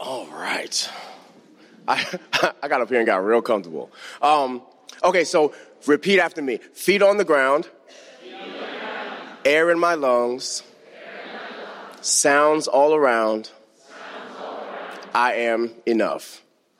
All right. I got up here and got real comfortable. Okay, so repeat after me. Feet on the ground. Air in my lungs. Sounds all around. I am enough.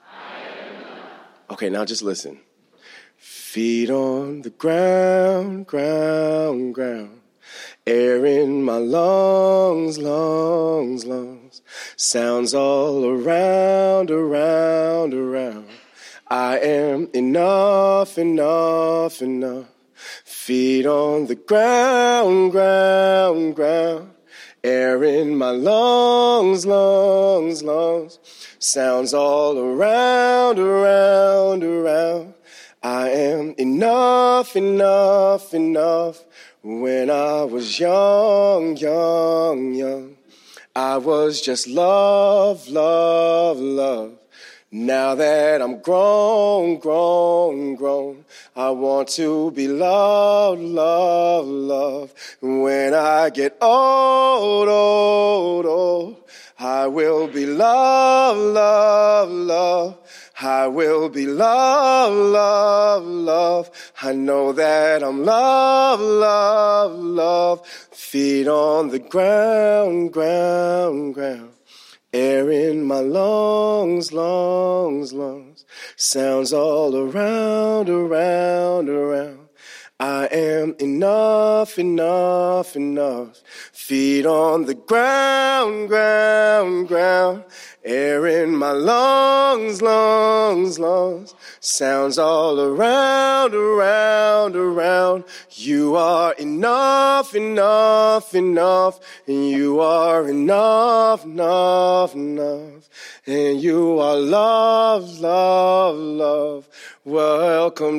Okay, now just listen. Feet on the ground, ground, ground. Air in my lungs, lungs, lungs. Sounds all around, around, around. I am enough, enough, enough. Feet on the ground, ground, ground. Air in my lungs, lungs, lungs. Sounds all around, around, around. I am enough, enough, enough. When I was young, young, young, I was just love, love, love. Now that I'm grown, grown, grown, I want to be loved, loved, loved. When I get old, old, old, I will be loved, loved, loved. I will be loved, loved, loved. I know that I'm loved, loved, loved. Feet on the ground, ground, ground. Air in my lungs, lungs, lungs. Sounds all around, around, around. I am enough, enough, enough. Feet on the ground, ground, ground. Air in my lungs, lungs, lungs. Sounds all around, around, around. You are enough, enough, enough. And you are enough, enough, enough. And you are love, love, love. Welcome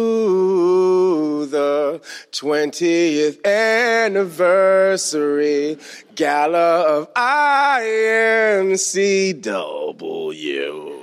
to the 20th anniversary gala of IMCW.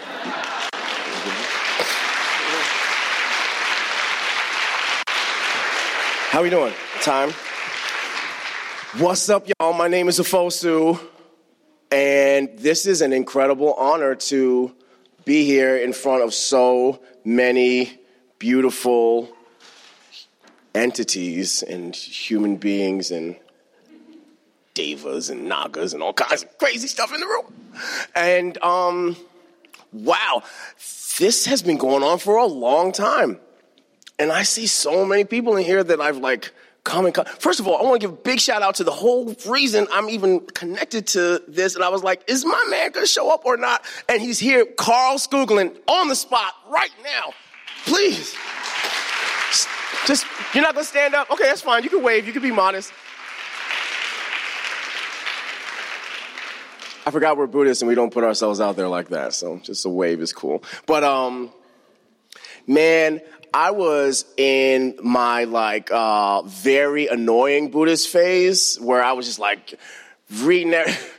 How we doing? Time? What's up, y'all? My name is Afosu, and this is an incredible honor to be here in front of so many beautiful entities and human beings and devas and nagas and all kinds of crazy stuff in the room. And, wow, this has been going on for a long time. And I see so many people in here that I've, come. First of all, I want to give a big shout out to the whole reason I'm even connected to this. And I was like, is my man going to show up or not? And he's here, Carl Skoglund, on the spot right now. Please. Just, you're not going to stand up? Okay, that's fine. You can wave. You can be modest. I forgot we're Buddhists and we don't put ourselves out there like that. So just a wave is cool. But, man, I was in my, very annoying Buddhist phase where I was just, reading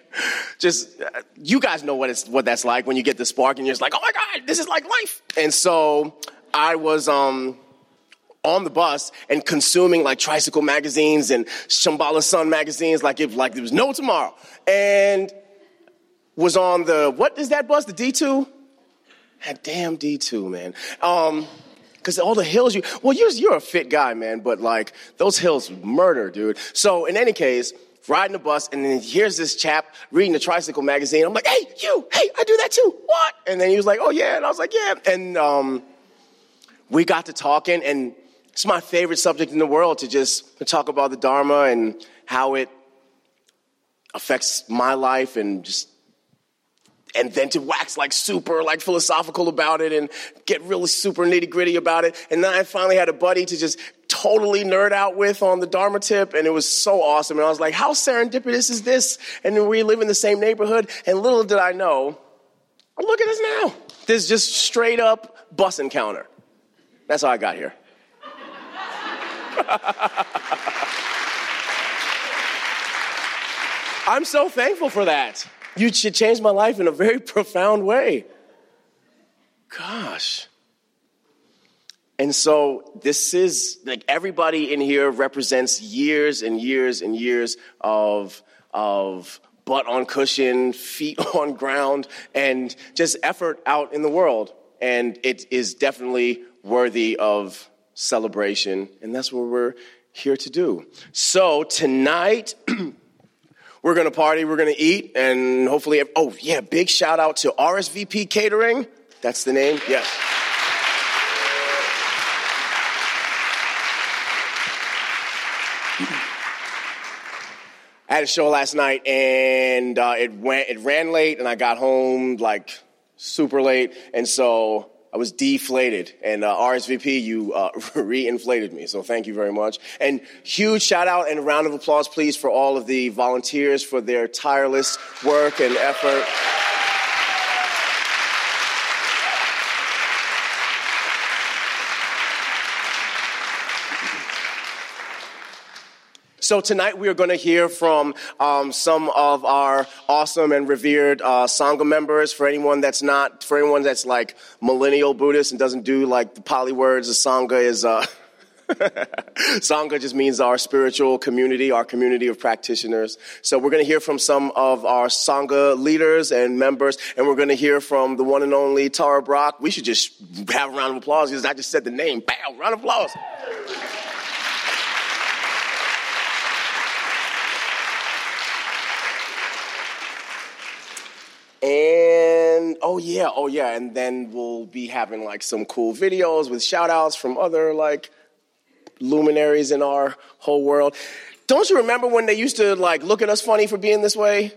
you guys know what that's like when you get the spark and you're just like, oh, my God, this is like life. And so I was on the bus and consuming, Tricycle magazines and Shambhala Sun magazines like there was no tomorrow. And was on what is that bus, the D2? That damn D2, man. Because all the hills you're a fit guy, man, but those hills murder, dude. So in any case, riding the bus, and then here's this chap reading the Tricycle magazine. I'm like, hey, I do that too. What? And then he was like, oh yeah, and I was like, yeah. And we got to talking, and it's my favorite subject in the world to talk about the Dharma and how it affects my life, and then to wax super philosophical about it and get really super nitty gritty about it. And then I finally had a buddy to just totally nerd out with on the Dharma tip. And it was so awesome. And I was like, how serendipitous is this? And then we live in the same neighborhood. And little did I know, look at us now. There's just straight up bus encounter. That's how I got here. I'm so thankful for that. You should change my life in a very profound way. Gosh. And so this is, everybody in here represents years and years and years of butt on cushion, feet on ground, and just effort out in the world. And it is definitely worthy of celebration, and that's what we're here to do. So tonight, we're going to party, we're going to eat, and hopefully, big shout out to RSVP Catering. That's the name? Yes. I had a show last night, and it ran late, and I got home like super late, and so I was deflated. And RSVP, you re-inflated me, so thank you very much. And huge shout out and a round of applause, please, for all of the volunteers for their tireless work and effort. So tonight we are going to hear from some of our awesome and revered Sangha members. For anyone that's like millennial Buddhist and doesn't do like the Pali words, the Sangha is Sangha just means our spiritual community, our community of practitioners. So we're going to hear from some of our Sangha leaders and members, and we're going to hear from the one and only Tara Brach. We should just have a round of applause because I just said the name. Bam! Round of applause. And and then we'll be having like some cool videos with shout outs from other like luminaries in our whole world. Don't you remember when they used to like look at us funny for being this way?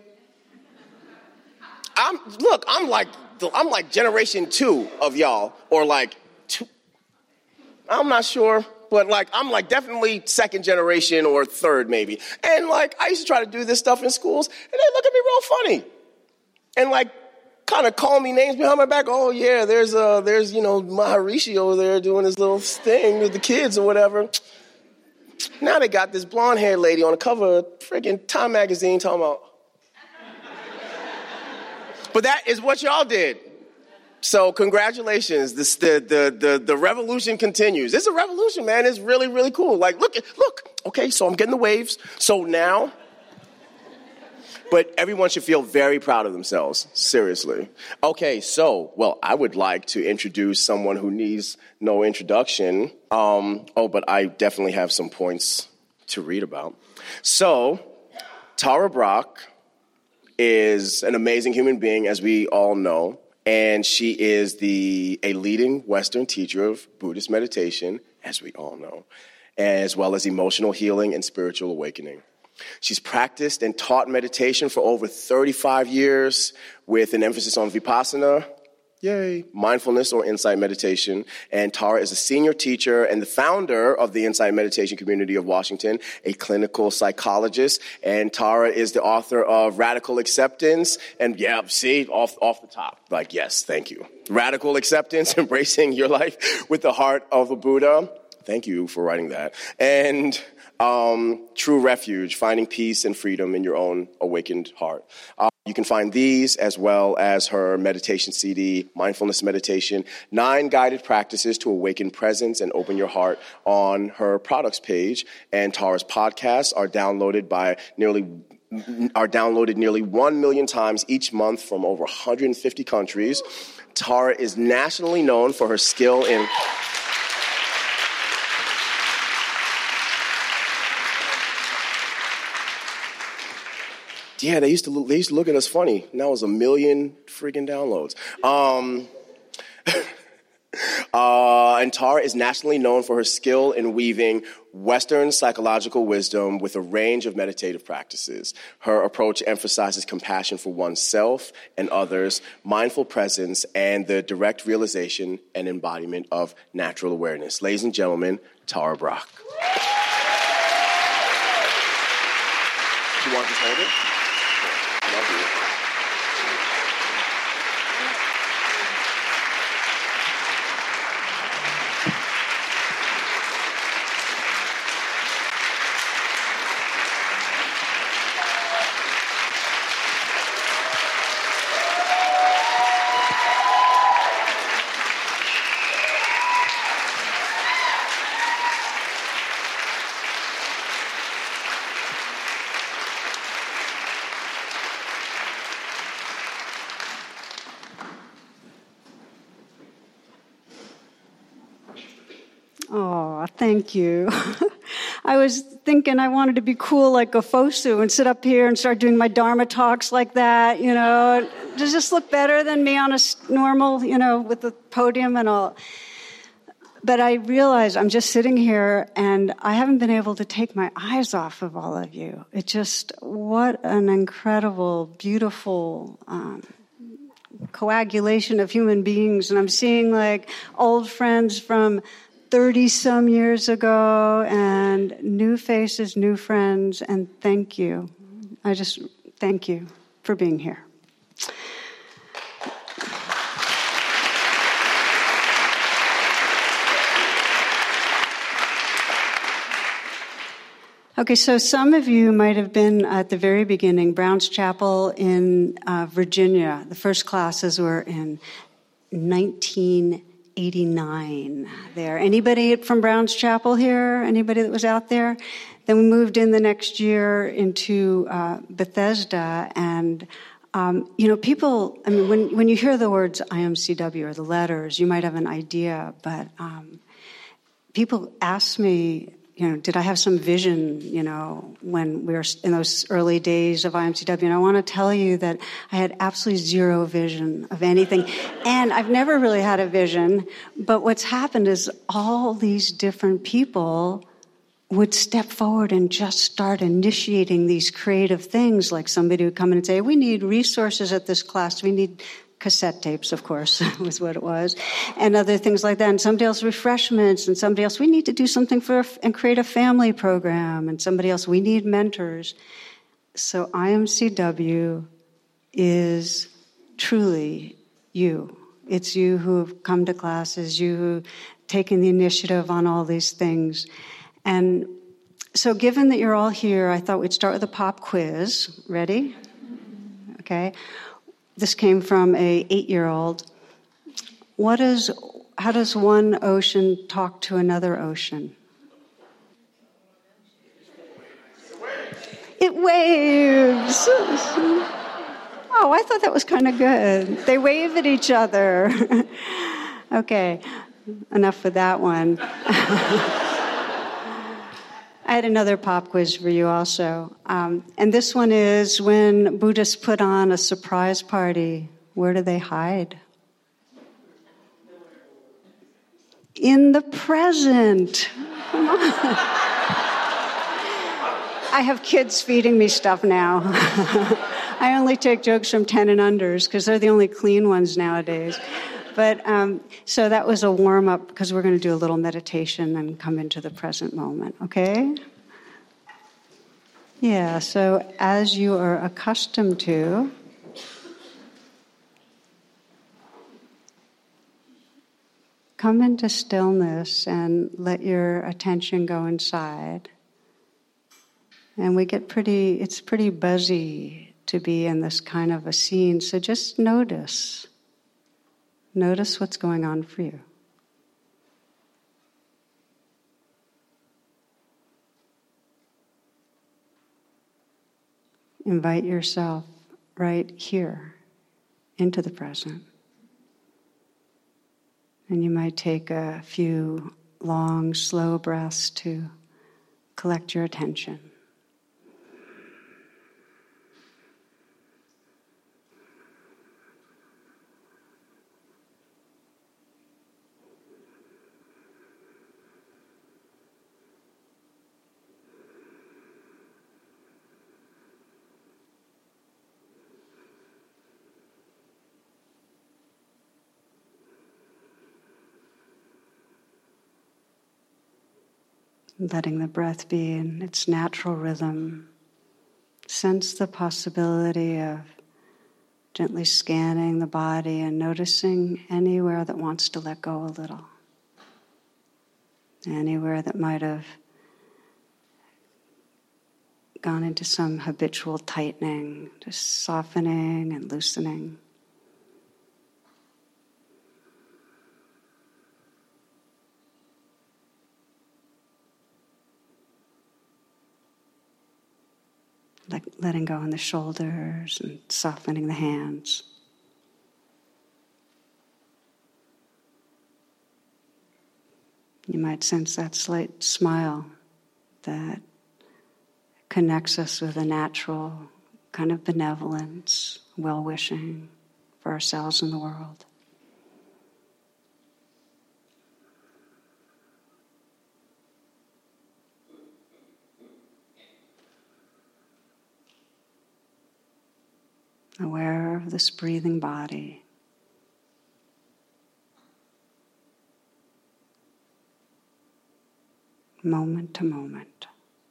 I'm like generation 2 of y'all, or like 2. I'm not sure, but like I'm like definitely second generation or third maybe. And like I used to try to do this stuff in schools, and they look at me real funny. And like, kind of call me names behind my back. Oh yeah, there's Maharishi over there doing his little thing with the kids or whatever. Now they got this blonde-haired lady on the cover of friggin' Time magazine talking about. But that is what y'all did. So congratulations. The revolution continues. It's a revolution, man. It's really, really cool. Like, look. Okay, so I'm getting the waves. So now. But everyone should feel very proud of themselves, seriously. Okay, I would like to introduce someone who needs no introduction. But I definitely have some points to read about. So, Tara Brach is an amazing human being, as we all know, and she is a leading Western teacher of Buddhist meditation, as we all know, as well as emotional healing and spiritual awakening. She's practiced and taught meditation for over 35 years with an emphasis on vipassana, mindfulness or insight meditation. And Tara is a senior teacher and the founder of the Insight Meditation Community of Washington, a clinical psychologist. And Tara is the author of Radical Acceptance. And off the top, like, yes, thank you. Radical Acceptance, Embracing Your Life with the Heart of a Buddha. Thank you for writing that. And True Refuge, Finding Peace and Freedom in Your Own Awakened Heart. You can find these as well as her meditation CD, Mindfulness Meditation, 9 Guided Practices to Awaken Presence and Open Your Heart on her products page. And Tara's podcasts are downloaded nearly 1 million times each month from over 150 countries. Tara is nationally known for her skill in... Yeah, they used to look at us funny. Now it's 1 million freaking downloads. And Tara is nationally known for her skill in weaving Western psychological wisdom with a range of meditative practices. Her approach emphasizes compassion for oneself and others, mindful presence, and the direct realization and embodiment of natural awareness. Ladies and gentlemen, Tara Brach. Do you want to hold it? Love you. Oh, thank you. I was thinking I wanted to be cool like Gofosu and sit up here and start doing my Dharma talks like that, Does this look better than me on a normal, with the podium and all? But I realize I'm just sitting here and I haven't been able to take my eyes off of all of you. It just, what an incredible, beautiful coagulation of human beings. And I'm seeing like old friends from 30-some years ago and new faces, new friends, and thank you. Thank you for being here. Okay, so some of you might have been at the very beginning, Brown's Chapel in Virginia. The first classes were in 1989 there. Anybody from Brown's Chapel here? Anybody that was out there? Then we moved in the next year into Bethesda, and people, when you hear the words IMCW or the letters, you might have an idea, but people ask me, did I have some vision, when we were in those early days of IMCW? And I want to tell you that I had absolutely zero vision of anything. And I've never really had a vision. But what's happened is all these different people would step forward and just start initiating these creative things. Like somebody would come in and say, we need resources at this class. We need cassette tapes, of course, was what it was, and other things like that. And somebody else, refreshments, and somebody else, we need to do something and create a family program, and somebody else, we need mentors. So IMCW is truly you. It's you who have come to classes, you who have taken the initiative on all these things. And so given that you're all here, I thought we'd start with a pop quiz. Ready? Okay. This came from a 8-year-old. How does one ocean talk to another ocean? It waves. Oh, I thought that was kind of good. They wave at each other. Okay, enough with that one. I had another pop quiz for you also. And this one is, when Buddhists put on a surprise party, where do they hide? In the present. Come on. I have kids feeding me stuff now. I only take jokes from 10 and unders because they're the only clean ones nowadays. But so that was a warm-up because we're going to do a little meditation and come into the present moment, okay? Yeah, so as you are accustomed to, come into stillness and let your attention go inside. And it's pretty buzzy to be in this kind of a scene, so just notice. Notice what's going on for you. Invite yourself right here into the present. And you might take a few long, slow breaths to collect your attention. Letting the breath be in its natural rhythm. Sense the possibility of gently scanning the body and noticing anywhere that wants to let go a little. Anywhere that might have gone into some habitual tightening, just softening and loosening. Letting go in the shoulders and softening the hands. You might sense that slight smile that connects us with a natural kind of benevolence, well-wishing for ourselves and the world. Aware of this breathing body. Moment to moment.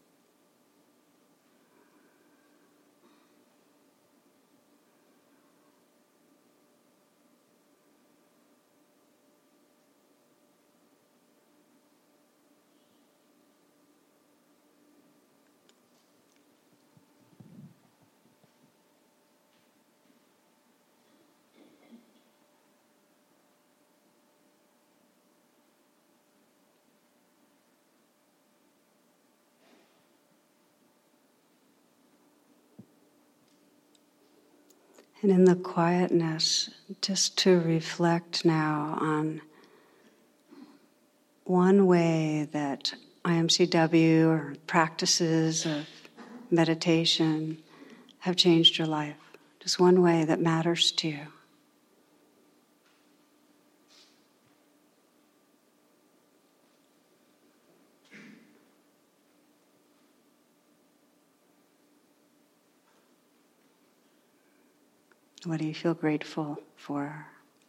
And in the quietness, just to reflect now on one way that IMCW or practices of meditation have changed your life. Just one way that matters to you. What do you feel grateful for?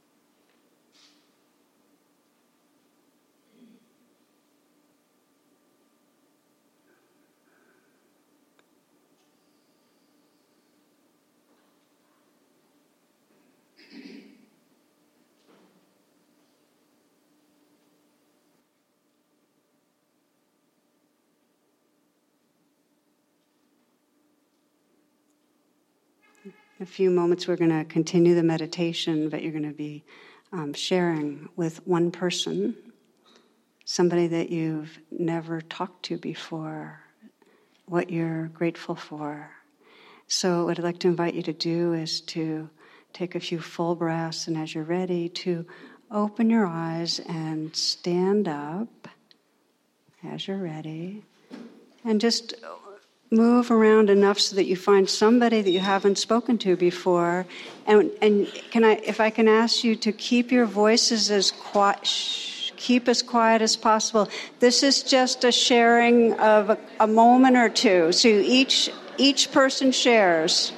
In a few moments we're going to continue the meditation, but you're going to be sharing with one person, somebody that you've never talked to before, what you're grateful for. So what I'd like to invite you to do is to take a few full breaths, and as you're ready, to open your eyes and stand up as you're ready, and just move around enough so that you find somebody that you haven't spoken to before. And if I can ask you to keep your voices as quiet, keep as quiet as possible. This is just a sharing of a moment or two. So each person shares.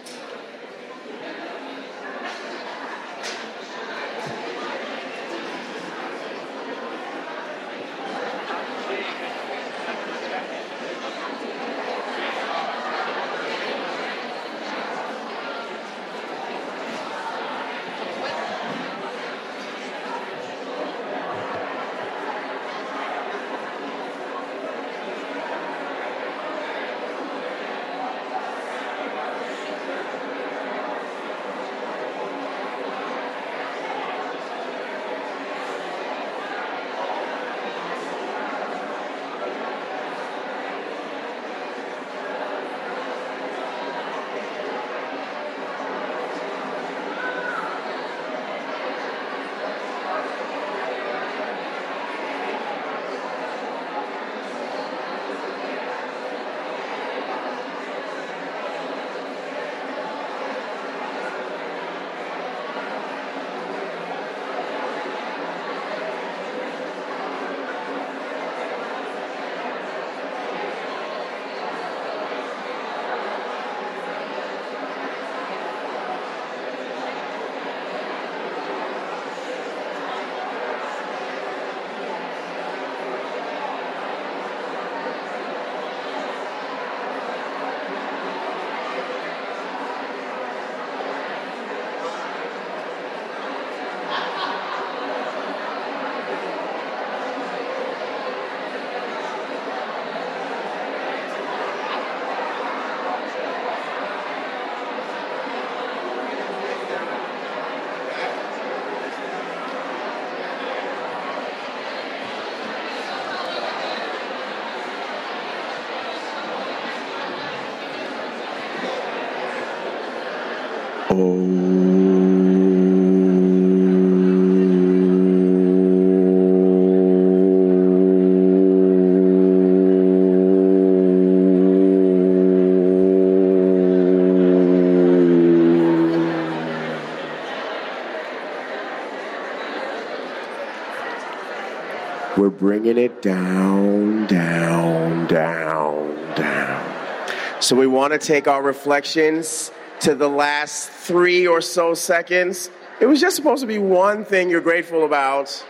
We're bringing it down, down, down, down. So we want to take our reflections to the last 3 or so seconds. It was just supposed to be one thing you're grateful about,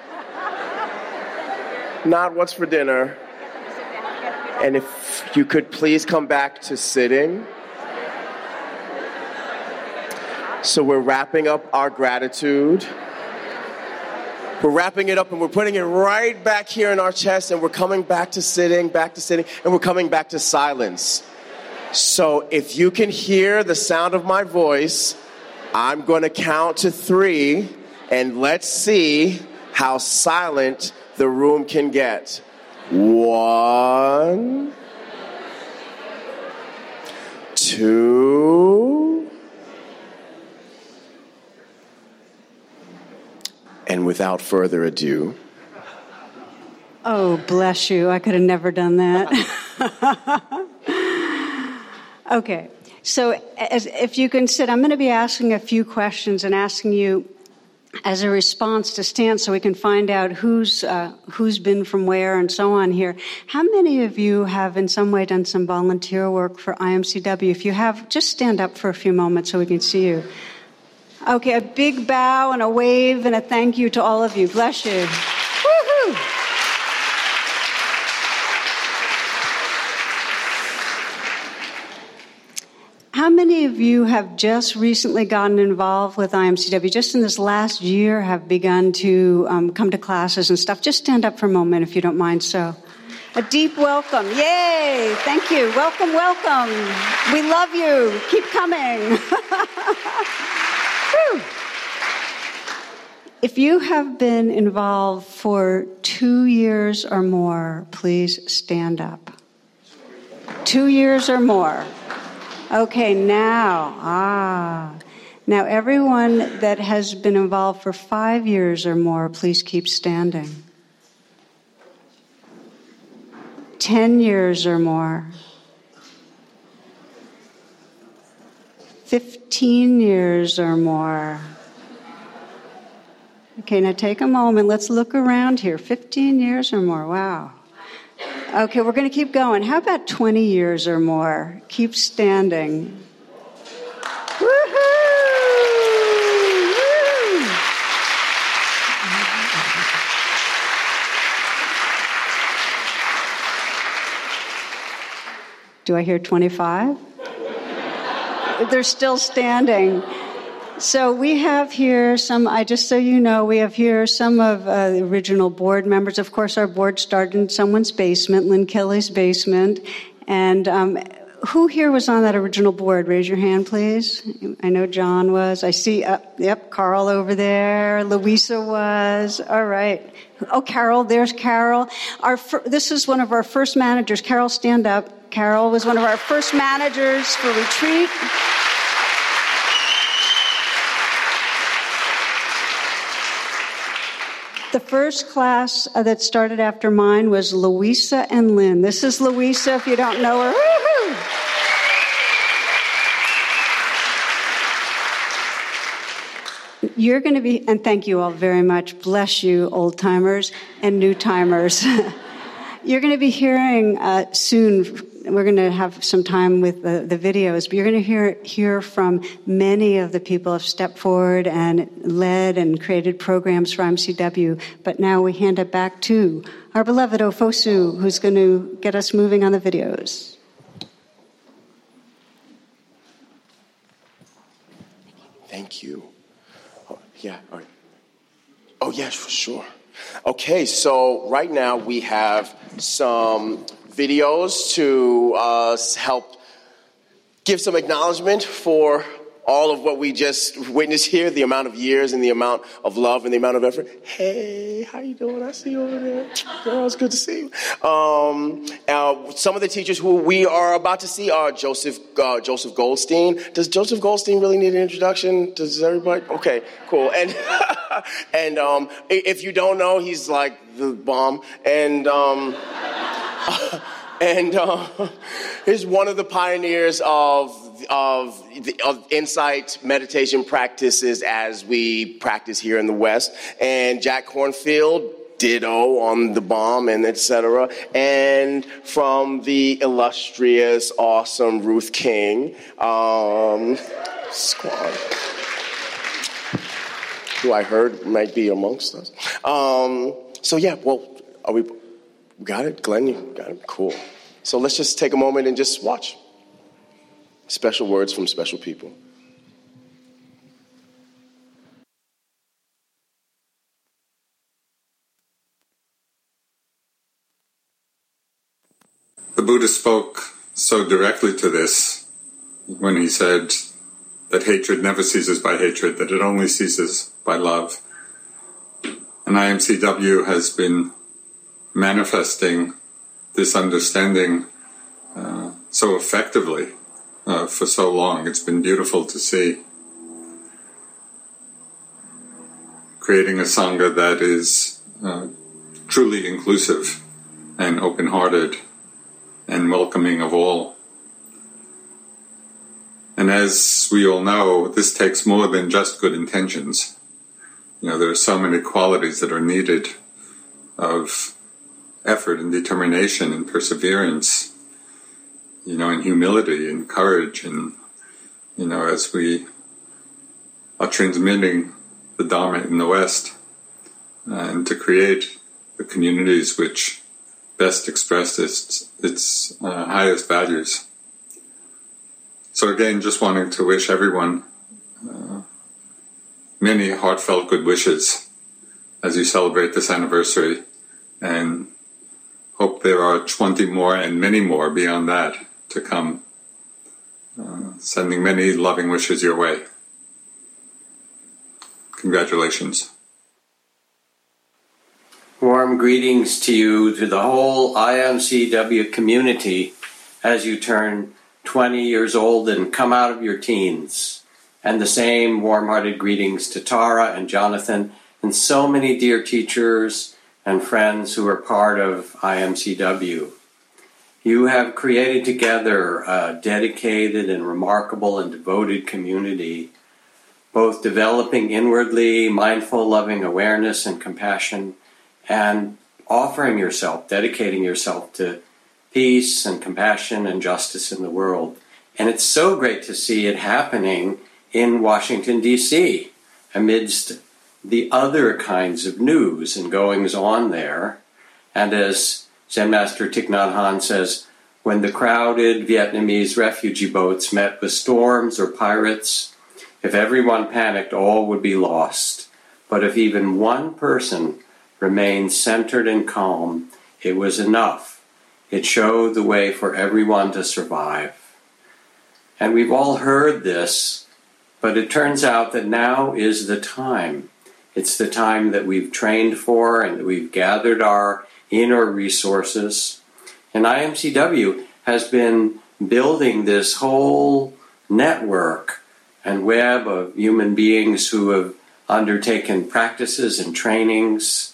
not what's for dinner. And if you could please come back to sitting. So we're wrapping up our gratitude. We're wrapping it up and we're putting it right back here in our chest, and we're coming back to sitting, and we're coming back to silence. So if you can hear the sound of my voice, I'm going to count to 3, and let's see how silent the room can get. 1, 2, and without further ado. Oh, bless you. I could have never done that. Okay. So if you can sit, I'm going to be asking a few questions and asking you as a response to stand so we can find out who's been from where and so on here. How many of you have in some way done some volunteer work for IMCW? If you have, just stand up for a few moments so we can see you. Okay, a big bow and a wave and a thank you to all of you. Bless you. Woohoo! How many of you have just recently gotten involved with IMCW, just in this last year have begun to come to classes and stuff? Just stand up for a moment if you don't mind. So, a deep welcome. Yay! Thank you. Welcome, welcome. We love you. Keep coming. If you have been involved for 2 years or more, please stand up. 2 years or more. Okay, now everyone that has been involved for 5 years or more, please keep standing. 10 years or more. 15 years or more. Okay, now take a moment. Let's look around here. 15 years or more. Wow. Okay, we're going to keep going. How about 20 years or more? Keep standing. Woohoo! Woo! Do I hear 25? They're still standing. So we have here just so you know, we have here some of the original board members. Of course, our board started in someone's basement, Lynn Kelly's basement. And who here was on that original board? Raise your hand, please. I know John was. I see, yep, Carl over there. Louisa was. All right. Oh, Carol, there's Carol. This is one of our first managers. Carol, stand up. Carol was one of our first managers for retreat. The first class that started after mine was Louisa and Lynn. This is Louisa, if you don't know her. Woo-hoo! You're going to be, and thank you all very much. Bless you, old-timers and new-timers. You're going to be hearing soon, we're going to have some time with the videos, but you're going to hear from many of the people who have stepped forward and led and created programs for IMCW. But now we hand it back to our beloved Ofosu, who's going to get us moving on the videos. Thank you. Oh, yeah, all right. Oh, yes, for sure. Okay, so right now we have some videos to help give some acknowledgement for all of what we just witnessed here, the amount of years and the amount of love and the amount of effort. Hey, how you doing? I see you over there. Girl, it's good to see you. Some of the teachers who we are about to see are Joseph Goldstein. Does Joseph Goldstein really need an introduction? Does everybody? Okay, cool. And if you don't know, he's like the bomb. And he's one of the pioneers of insight meditation practices as we practice here in the West. And Jack Kornfield ditto on the bomb and etc. And from the illustrious, awesome Ruth King squad, who I heard might be amongst us. So yeah, well, got it? Glenn, you got it? Cool. So let's just take a moment and just watch. Special words from special people. The Buddha spoke so directly to this when he said that hatred never ceases by hatred, that it only ceases by love. And IMCW has been manifesting this understanding so effectively for so long. It's been beautiful to see. Creating a Sangha that is truly inclusive and open-hearted and welcoming of all. And as we all know, this takes more than just good intentions. You know, there are so many qualities that are needed of effort and determination and perseverance, you know, and humility and courage. And, you know, as we are transmitting the Dharma in the West, and to create the communities which best express its highest values. So again, just wanting to wish everyone many heartfelt good wishes as you celebrate this anniversary, and hope there are 20 more and many more beyond that to come. Sending many loving wishes your way. Congratulations. Warm greetings to you, to the whole IMCW community as you turn 20 years old and come out of your teens. And the same warm-hearted greetings to Tara and Jonathan and so many dear teachers and friends who are part of IMCW. You have created together a dedicated and remarkable and devoted community, both developing inwardly mindful, loving awareness and compassion, and offering yourself, dedicating yourself to peace and compassion and justice in the world. And it's so great to see it happening in Washington, D.C., amidst the other kinds of news and goings on there. And as Zen Master Thich Nhat Hanh says, when the crowded Vietnamese refugee boats met with storms or pirates, if everyone panicked, all would be lost. But if even one person remained centered and calm, it was enough. It showed the way for everyone to survive. And we've all heard this, but it turns out that now is the time. It's the time that we've trained for and that we've gathered our inner resources. And IMCW has been building this whole network and web of human beings who have undertaken practices and trainings,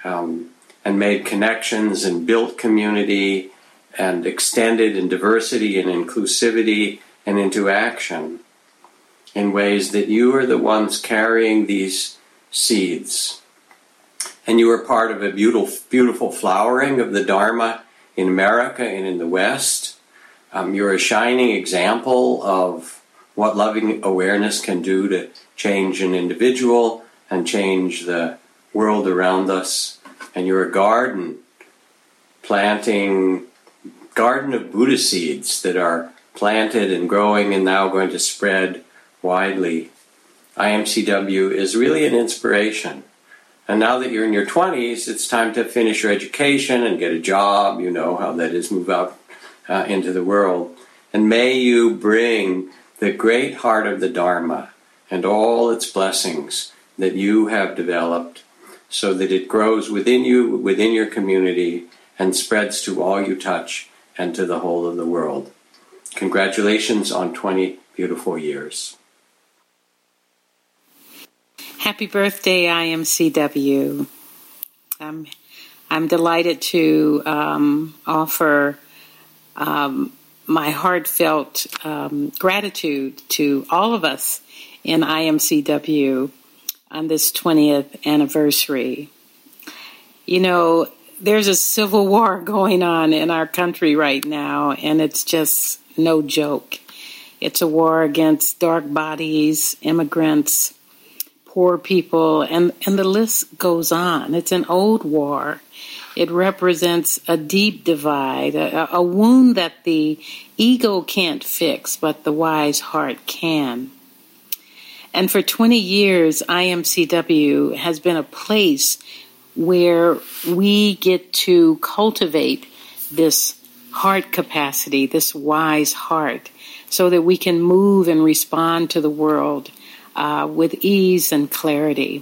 and made connections and built community and extended in diversity and inclusivity and into action in ways that you are the ones carrying these seeds. And you are part of a beautiful flowering of the Dharma in America and in the West. You're a shining example of what loving awareness can do to change an individual and change the world around us. And you're a garden of Buddha seeds that are planted and growing and now going to spread widely. IMCW is really an inspiration. And now that you're in your 20s, it's time to finish your education and get a job. You know how that is, move out into the world. And may you bring the great heart of the Dharma and all its blessings that you have developed so that it grows within you, within your community, and spreads to all you touch and to the whole of the world. Congratulations on 20 beautiful years. Happy birthday, IMCW. I'm delighted to offer my heartfelt gratitude to all of us in IMCW on this 20th anniversary. There's a civil war going on in our country right now, and it's just no joke. It's a war against dark bodies, immigrants, poor people, and the list goes on. It's an old war. It represents a deep divide, a wound that the ego can't fix, but the wise heart can. And for 20 years, IMCW has been a place where we get to cultivate this heart capacity, this wise heart, so that we can move and respond to the world with ease and clarity.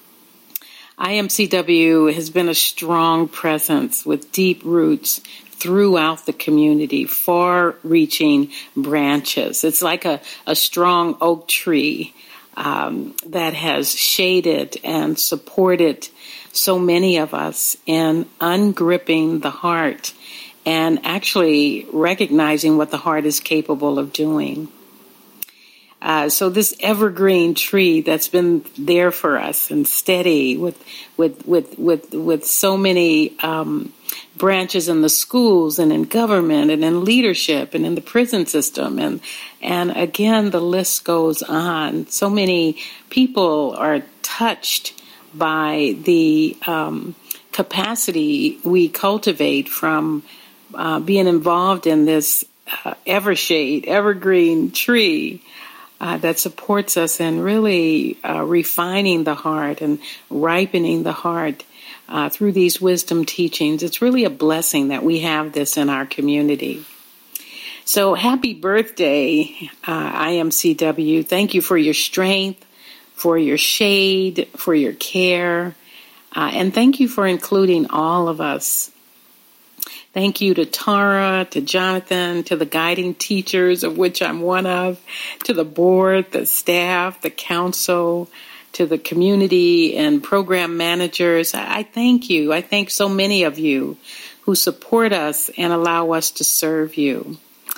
IMCW has been a strong presence with deep roots throughout the community, far-reaching branches. It's like a strong oak tree that has shaded and supported so many of us in ungripping the heart and actually recognizing what the heart is capable of doing. So this evergreen tree that's been there for us and steady with so many branches in the schools and in government and in leadership and in the prison system and again the list goes on. So many people are touched by the capacity we cultivate from being involved in this evergreen tree that supports us in really refining the heart and ripening the heart through these wisdom teachings. It's really a blessing that we have this in our community. So happy birthday, IMCW. Thank you for your strength, for your shade, for your care, and thank you for including all of us. Thank you to Tara, to Jonathan, to the guiding teachers, of which I'm one of, to the board, the staff, the council, to the community and program managers. I thank you. I thank so many of you who support us and allow us to serve you.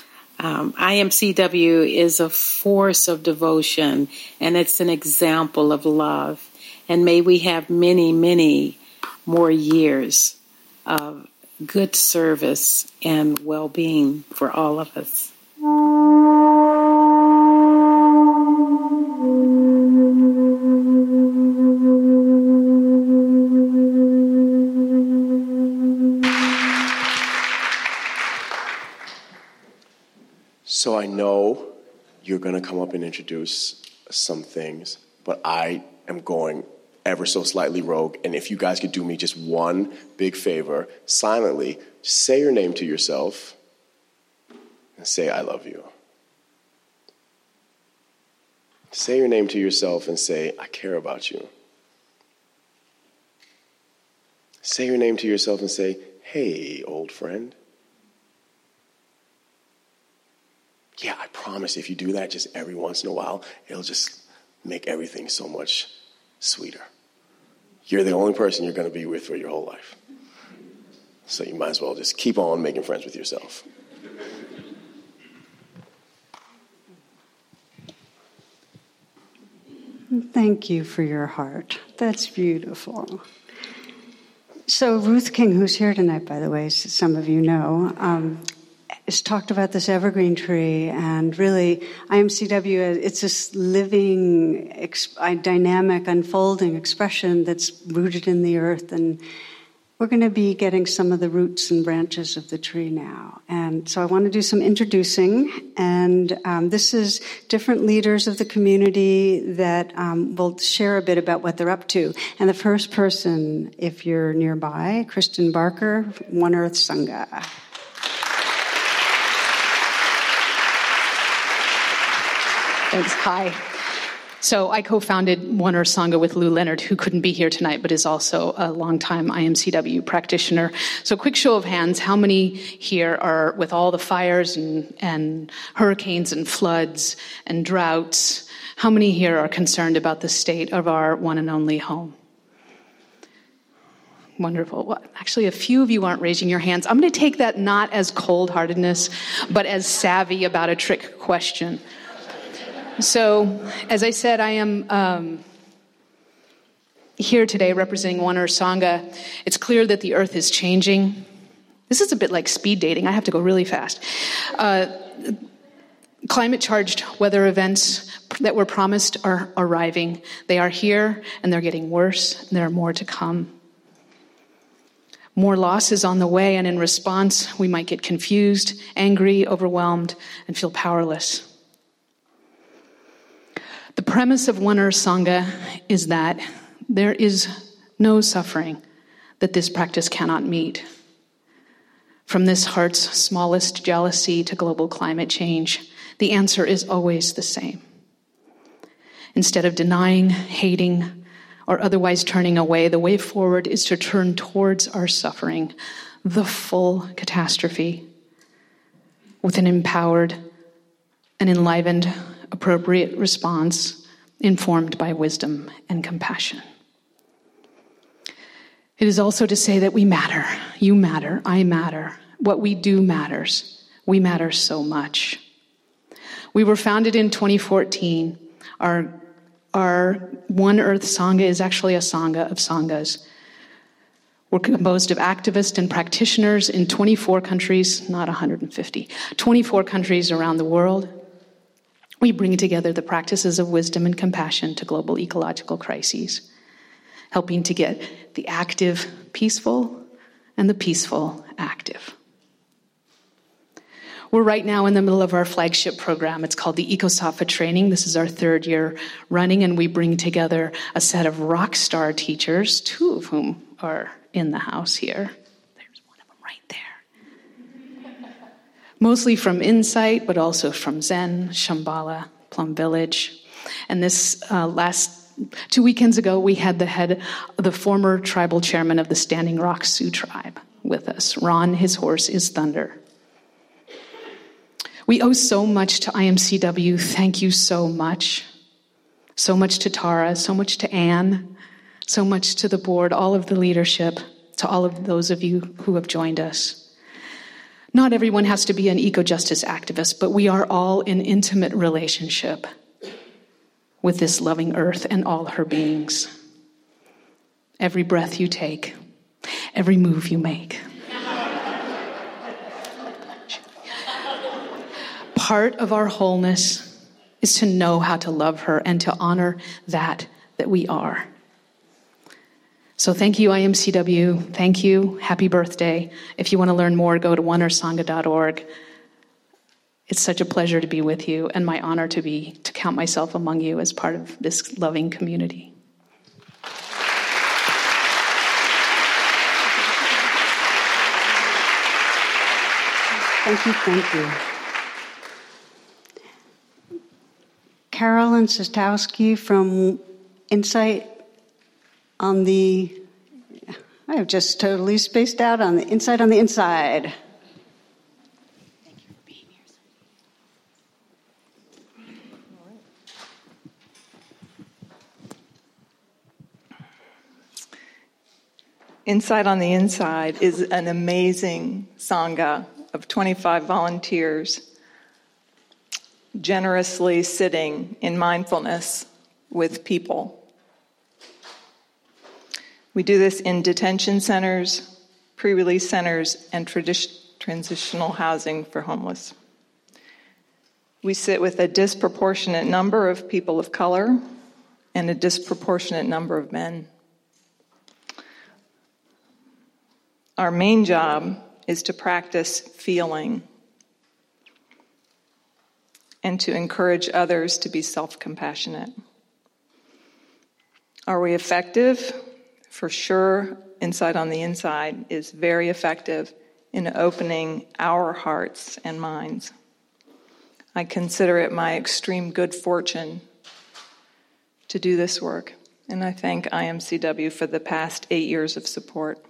IMCW is a force of devotion, and it's an example of love. And may we have many, many more years of good service and well-being for all of us. So I know you're going to come up and introduce some things, but I am going ever so slightly rogue, and if you guys could do me just one big favor, silently say your name to yourself and say, I love you. Say your name to yourself and say, I care about you. Say your name to yourself and say, hey, old friend. Yeah, I promise if you do that just every once in a while, it'll just make everything so much sweeter. You're the only person you're going to be with for your whole life. So you might as well just keep on making friends with yourself. Thank you for your heart. That's beautiful. So Ruth King, who's here tonight, by the way, some of you know, has talked about this evergreen tree, and really IMCW, it's this living, dynamic, unfolding expression that's rooted in the earth, and we're going to be getting some of the roots and branches of the tree now. And so I want to do some introducing, and this is different leaders of the community that will share a bit about what they're up to. And the first person, if you're nearby, Kristen Barker, One Earth Sangha. Thanks. Hi. So I co-founded One Earth Sangha with Lou Leonard, who couldn't be here tonight, but is also a longtime IMCW practitioner. So quick show of hands, how many here are, with all the fires and hurricanes and floods and droughts, how many here are concerned about the state of our one and only home? Wonderful. Well, actually, a few of you aren't raising your hands. I'm going to take that not as cold-heartedness, but as savvy about a trick question. So, as I said, I am, here today representing One Earth Sangha, it's clear that the earth is changing. This is a bit like speed dating. I have to go really fast. Climate-charged weather events that were promised are arriving. They are here, and they're getting worse, and there are more to come. More loss is on the way, and in response, we might get confused, angry, overwhelmed, and feel powerless. The premise of One Earth Sangha is that there is no suffering that this practice cannot meet. From this heart's smallest jealousy to global climate change, the answer is always the same. Instead of denying, hating, or otherwise turning away, the way forward is to turn towards our suffering, the full catastrophe, with an empowered and enlivened, appropriate response informed by wisdom and compassion. It is also to say that we matter. You matter. I matter. What we do matters. We matter so much. We were founded in 2014. Our One Earth Sangha is actually a Sangha of Sanghas. We're composed of activists and practitioners in 24 countries, not 150, 24 countries around the world. We bring together the practices of wisdom and compassion to global ecological crises, helping to get the active peaceful and the peaceful active. We're right now in the middle of our flagship program. It's called the EcoSattva Training. This is our 3rd year running, and we bring together a set of rock star teachers, 2 of whom are in the house here. There's one of them right there. Mostly from Insight, but also from Zen, Shambhala, Plum Village. And this last 2 weekends ago, we had the former tribal chairman of the Standing Rock Sioux tribe with us. Ron, his horse is Thunder. We owe so much to IMCW. Thank you so much. So much to Tara, so much to Anne, so much to the board, all of the leadership, to all of those of you who have joined us. Not everyone has to be an eco-justice activist, but we are all in intimate relationship with this loving earth and all her beings. Every breath you take, every move you make. Part of our wholeness is to know how to love her and to honor that we are. So thank you, IMCW. Thank you. Happy birthday. If you want to learn more, go to oneearthsangha.org. It's such a pleasure to be with you and my honor to count myself among you as part of this loving community. Thank you. Carolyn Sostowski from Insight on the, I have just totally spaced out on the Insight on the Inside. Thank you for being here. Insight on the Inside is an amazing Sangha of 25 volunteers generously sitting in mindfulness with people. We do this in detention centers, pre-release centers, and transitional housing for homeless. We sit with a disproportionate number of people of color and a disproportionate number of men. Our main job is to practice feeling and to encourage others to be self-compassionate. Are we effective? For sure, Insight on the Inside is very effective in opening our hearts and minds. I consider it my extreme good fortune to do this work, and I thank IMCW for the past 8 years of support.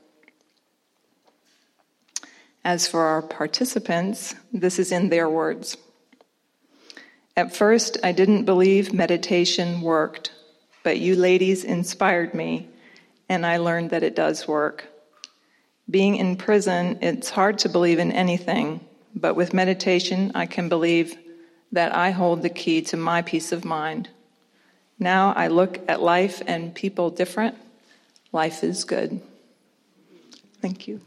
As for our participants, this is in their words. At first, I didn't believe meditation worked, but you ladies inspired me, and I learned that it does work. Being in prison, it's hard to believe in anything, but with meditation, I can believe that I hold the key to my peace of mind. Now I look at life and people different, life is good. Thank you.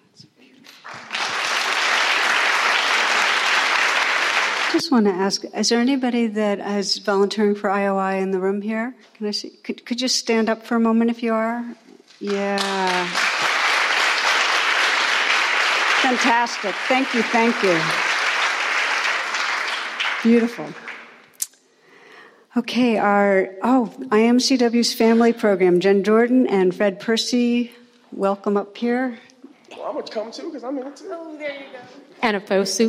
I just want to ask, is there anybody that is volunteering for IOI in the room here? Can I see? Could you stand up for a moment if you are? Yeah. Fantastic. Thank you. Beautiful. Okay, IMCW's family program, Jen Jordan and Fred Percy, welcome up here. Well, I'm going to come too because I'm in it too. Oh, there you go. Anna Fosu.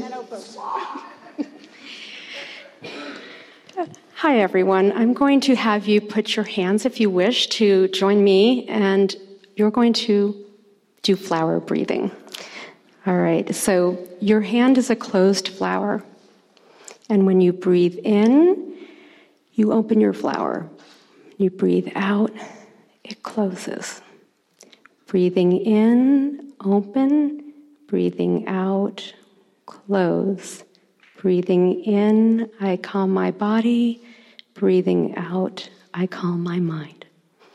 Hi, everyone. I'm going to have you put your hands, if you wish, to join me, and you're going to do flower breathing. All right, so your hand is a closed flower, and when you breathe in, you open your flower. You breathe out, it closes. Breathing in, open. Breathing out, close. Breathing in, I calm my body. Breathing out, I calm my mind.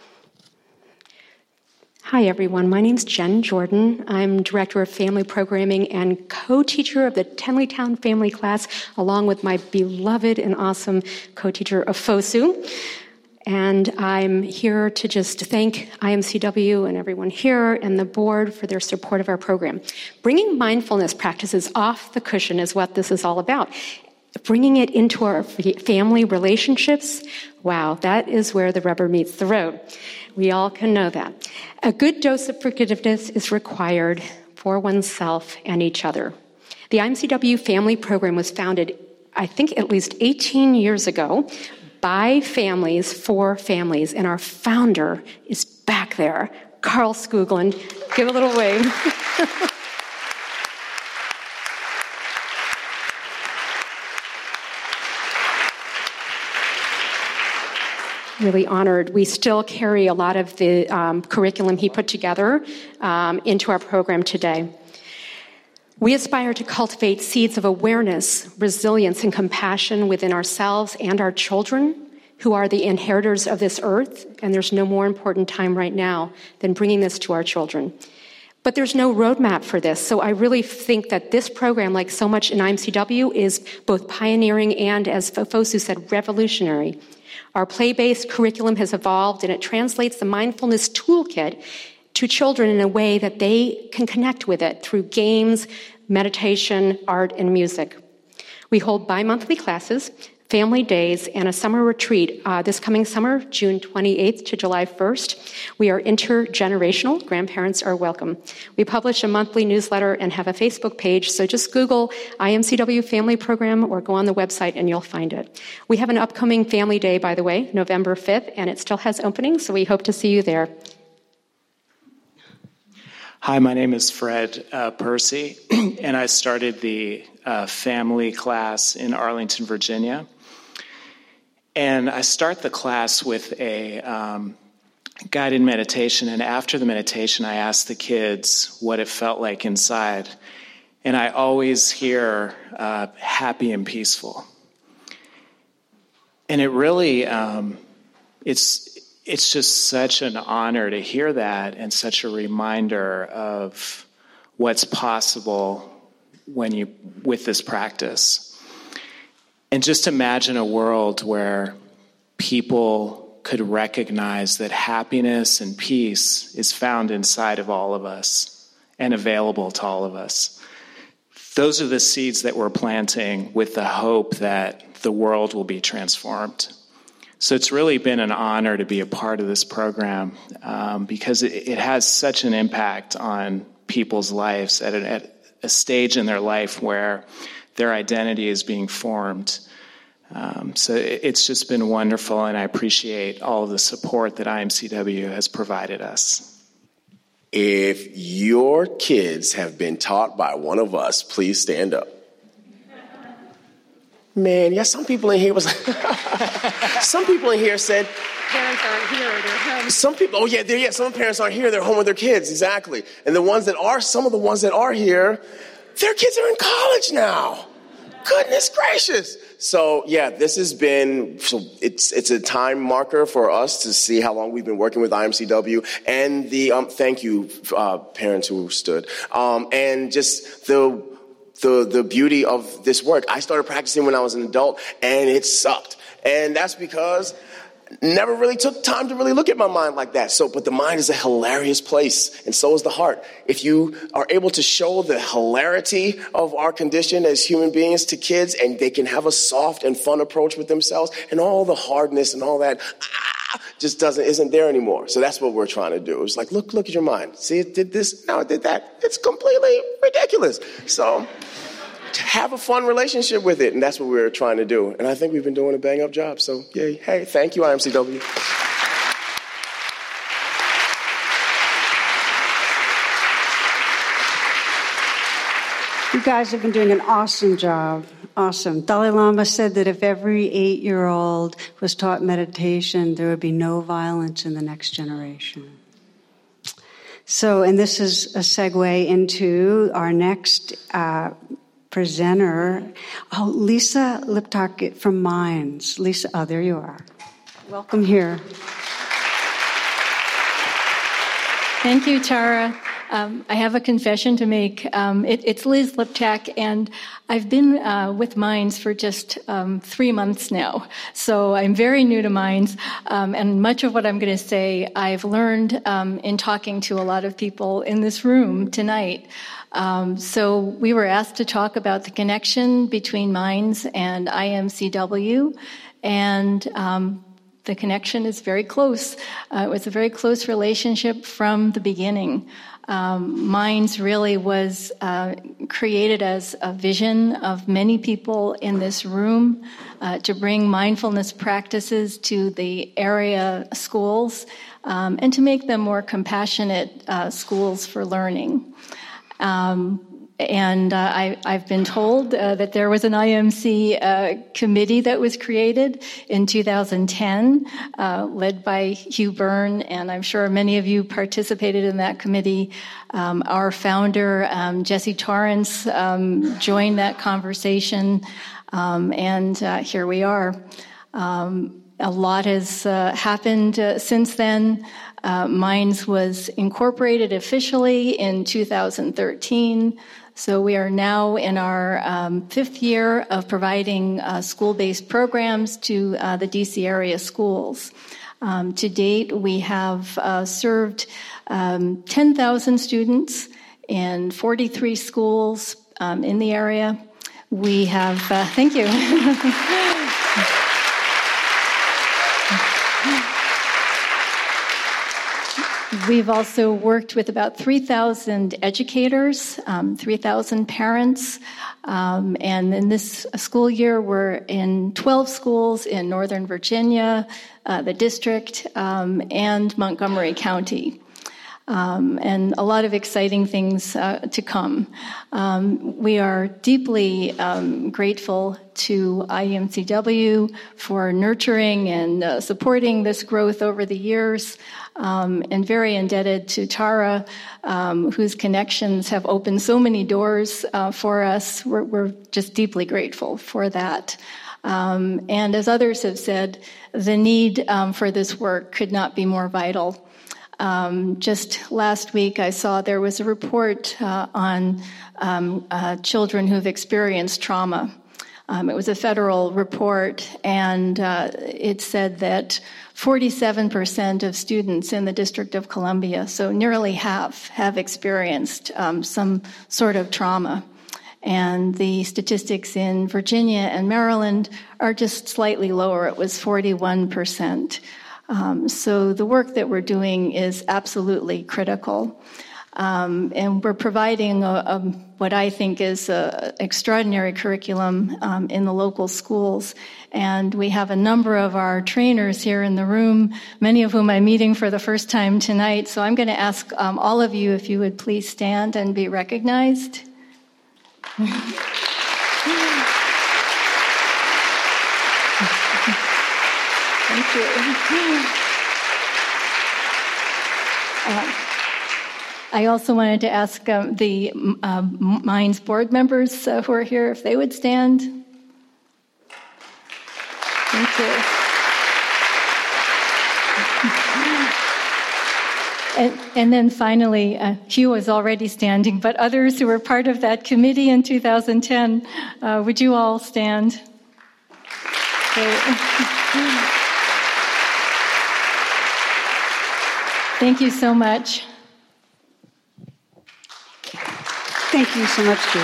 Hi, everyone. My name's Jen Jordan. I'm Director of Family Programming and co-teacher of the Tenleytown Family Class, along with my beloved and awesome co-teacher of FOSU. And I'm here to just thank IMCW and everyone here and the board for their support of our program. Bringing mindfulness practices off the cushion is what this is all about. Bringing it into our family relationships, wow, that is where the rubber meets the road. We all can know that. A good dose of forgiveness is required for oneself and each other. The IMCW family program was founded, I think, at least 18 years ago by families for families, and our founder is back there, Carl Skoglund. Give a little wave. Really honored. We still carry a lot of the curriculum he put together into our program today. We aspire to cultivate seeds of awareness, resilience, and compassion within ourselves and our children, who are the inheritors of this earth, and there's no more important time right now than bringing this to our children. But there's no roadmap for this, so I really think that this program, like so much in IMCW, is both pioneering and, as Fosu said, revolutionary. Our play-based curriculum has evolved, and it translates the mindfulness toolkit to children in a way that they can connect with it through games, meditation, art, and music. We hold bi-monthly classes, family days, and a summer retreat this coming summer, June 28th to July 1st. We are intergenerational. Grandparents are welcome. We publish a monthly newsletter and have a Facebook page, so just Google IMCW Family Program or go on the website and you'll find it. We have an upcoming family day, by the way, November 5th, and it still has openings, so we hope to see you there. Hi, my name is Fred Percy, and I started the family class in Arlington, Virginia. And I start the class with a guided meditation, and after the meditation, I ask the kids what it felt like inside. And I always hear happy and peaceful. And it really, it's just such an honor to hear that and such a reminder of what's possible with this practice. And just imagine a world where people could recognize that happiness and peace is found inside of all of us and available to all of us. Those are the seeds that we're planting with the hope that the world will be transformed. So it's really been an honor to be a part of this program because it has such an impact on people's lives at a stage in their life where their identity is being formed. So it's just been wonderful, and I appreciate all of the support that IMCW has provided us. If your kids have been taught by one of us, please stand up. Man, yeah, some people in here was some people in here said Parents aren't here, they're home. some people, some parents aren't here, they're home with their kids, exactly. And some of the ones that are here, their kids are in college now. Goodness gracious. So yeah, this has been, it's a time marker for us to see how long we've been working with IMCW, and the, thank you, parents who stood, and just the beauty of this work. I started practicing when I was an adult, and it sucked. And that's because never really took time to really look at my mind like that. But the mind is a hilarious place, and so is the heart. If you are able to show the hilarity of our condition as human beings to kids, and they can have a soft and fun approach with themselves, and all the hardness and all that just isn't there anymore. So that's what we're trying to do. It's like, look at your mind. See, it did this, now it did that. It's completely ridiculous. So to have a fun relationship with it, and that's what we're trying to do. And I think we've been doing a bang-up job. So, yay. Hey, thank you, IMCW. You guys have been doing an awesome job. Awesome. Dalai Lama said that if every 8-year-old was taught meditation, there would be no violence in the next generation. So, and this is a segue into our next presenter. Oh, Lisa Liptak from Minds. Lisa, oh, there you are. Welcome here. Thank you, Tara. I have a confession to make. It's Liz Liptak, and I've been with Minds for just 3 months now. So I'm very new to Minds, and much of what I'm going to say I've learned in talking to a lot of people in this room tonight. So we were asked to talk about the connection between Minds and IMCW, and the connection is very close. It was a very close relationship from the beginning. Minds really was created as a vision of many people in this room to bring mindfulness practices to the area schools and to make them more compassionate schools for learning. And I've been told that there was an IMC committee that was created in 2010, led by Hugh Byrne, and I'm sure many of you participated in that committee. Our founder, Jesse Torrance, joined that conversation, and here we are. A lot has happened since then. Minds was incorporated officially in 2013. So we are now in our 5th year of providing school-based programs to the DC area schools. To date, we have served 10,000 students in 43 schools in the area. We have, thank you. We've also worked with about 3,000 educators, 3,000 parents, and in this school year, we're in 12 schools in Northern Virginia, the district, and Montgomery County. And a lot of exciting things to come. We are deeply grateful to IMCW for nurturing and supporting this growth over the years, and very indebted to Tara, whose connections have opened so many doors for us. We're just deeply grateful for that. And as others have said, the need for this work could not be more vital. Just last week, I saw there was a report on children who've experienced trauma. It was a federal report, and it said that 47% of students in the District of Columbia, so nearly half, have experienced some sort of trauma. And the statistics in Virginia and Maryland are just slightly lower. It was 41%. So the work that we're doing is absolutely critical. And we're providing what I think is an extraordinary curriculum in the local schools. And we have a number of our trainers here in the room, many of whom I'm meeting for the first time tonight. So I'm going to ask all of you if you would please stand and be recognized. Thank you. I also wanted to ask the Minds board members who are here if they would stand. And then finally, Hugh was already standing, but others who were part of that committee in 2010, would you all stand? Thank you so much. Thank you so much, Julie.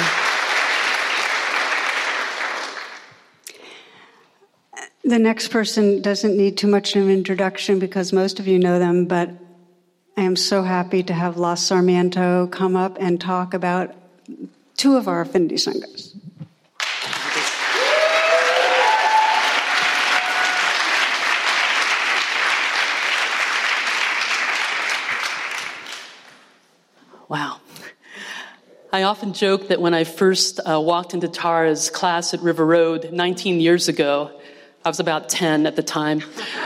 The next person doesn't need too much of an introduction because most of you know them, but I am so happy to have Los Sarmiento come up and talk about two of our affinity sanghas. Wow. I often joke that when I first walked into Tara's class at River Road 19 years ago, I was about 10 at the time.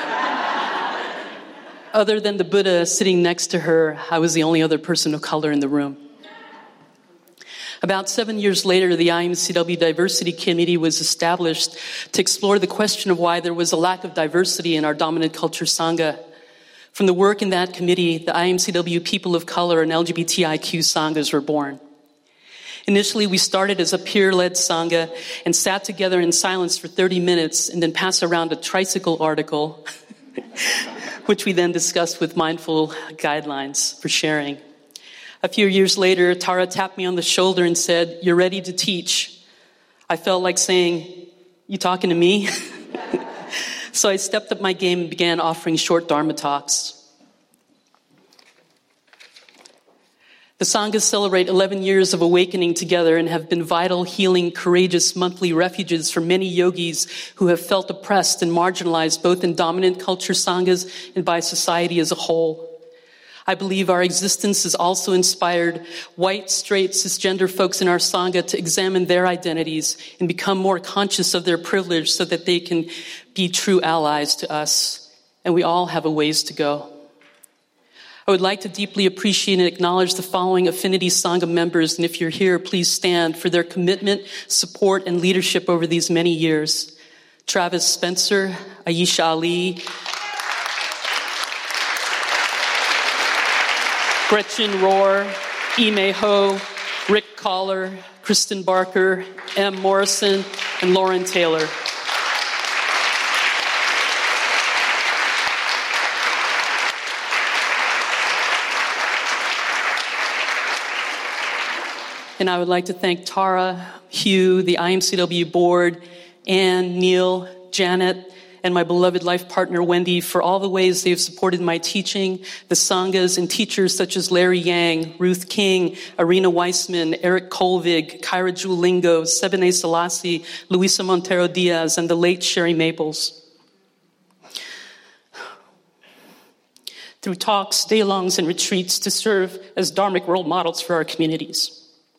Other than the Buddha sitting next to her, I was the only other person of color in the room. About 7 years later, the IMCW Diversity Committee was established to explore the question of why there was a lack of diversity in our dominant culture Sangha. From the work in that committee, the IMCW People of Color and LGBTIQ Sanghas were born. Initially, we started as a peer-led Sangha and sat together in silence for 30 minutes and then passed around a tricycle article, which we then discussed with mindful guidelines for sharing. A few years later, Tara tapped me on the shoulder and said, "You're ready to teach." I felt like saying, "You talking to me?" So I stepped up my game and began offering short Dharma talks. The Sanghas celebrate 11 years of awakening together and have been vital, healing, courageous monthly refuges for many yogis who have felt oppressed and marginalized both in dominant culture Sanghas and by society as a whole. I believe our existence has also inspired white, straight, cisgender folks in our Sangha to examine their identities and become more conscious of their privilege so that they can be true allies to us. And we all have a ways to go. I would like to deeply appreciate and acknowledge the following Affinity Sangha members, and if you're here, please stand for their commitment, support, and leadership over these many years. Travis Spencer, Aisha Ali, Gretchen Rohr, Ime Ho, Rick Collar, Kristen Barker, M. Morrison, and Lauren Taylor. And I would like to thank Tara, Hugh, the IMCW board, Anne, Neil, Janet, and my beloved life partner, Wendy, for all the ways they've supported my teaching, the Sanghas and teachers such as Larry Yang, Ruth King, Arena Weissman, Eric Kolvig, Kyra Julingo, Sebene Selassie, Luisa Montero Diaz, and the late Sherry Maples. Through talks, day-longs, and retreats to serve as dharmic role models for our communities.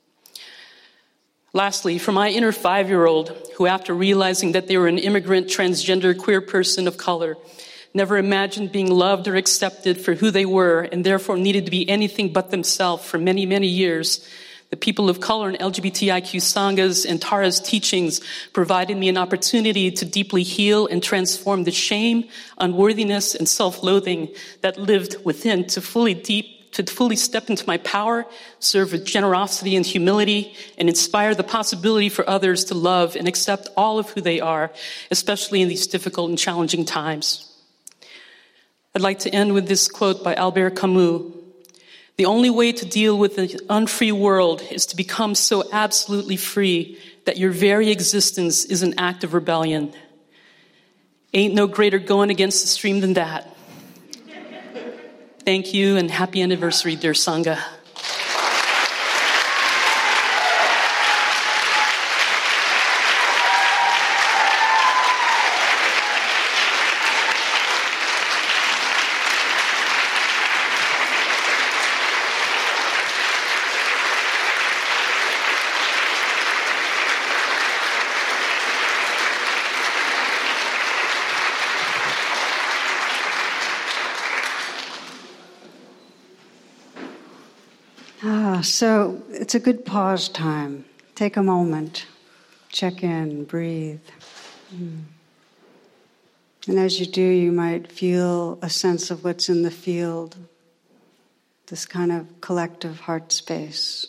Lastly, for my inner 5-year-old, who after realizing that they were an immigrant, transgender, queer person of color, never imagined being loved or accepted for who they were and therefore needed to be anything but themselves for many, many years, the people of color and LGBTIQ Sanghas and Tara's teachings provided me an opportunity to deeply heal and transform the shame, unworthiness, and self-loathing that lived within to fully step into my power, serve with generosity and humility, and inspire the possibility for others to love and accept all of who they are, especially in these difficult and challenging times. I'd like to end with this quote by Albert Camus. "The only way to deal with an unfree world is to become so absolutely free that your very existence is an act of rebellion. Ain't no greater going against the stream than that." Thank you and happy anniversary, dear Sangha. So it's a good pause time. Take a moment, check in, breathe. And as you do, you might feel a sense of what's in the field. this kind of collective heart space.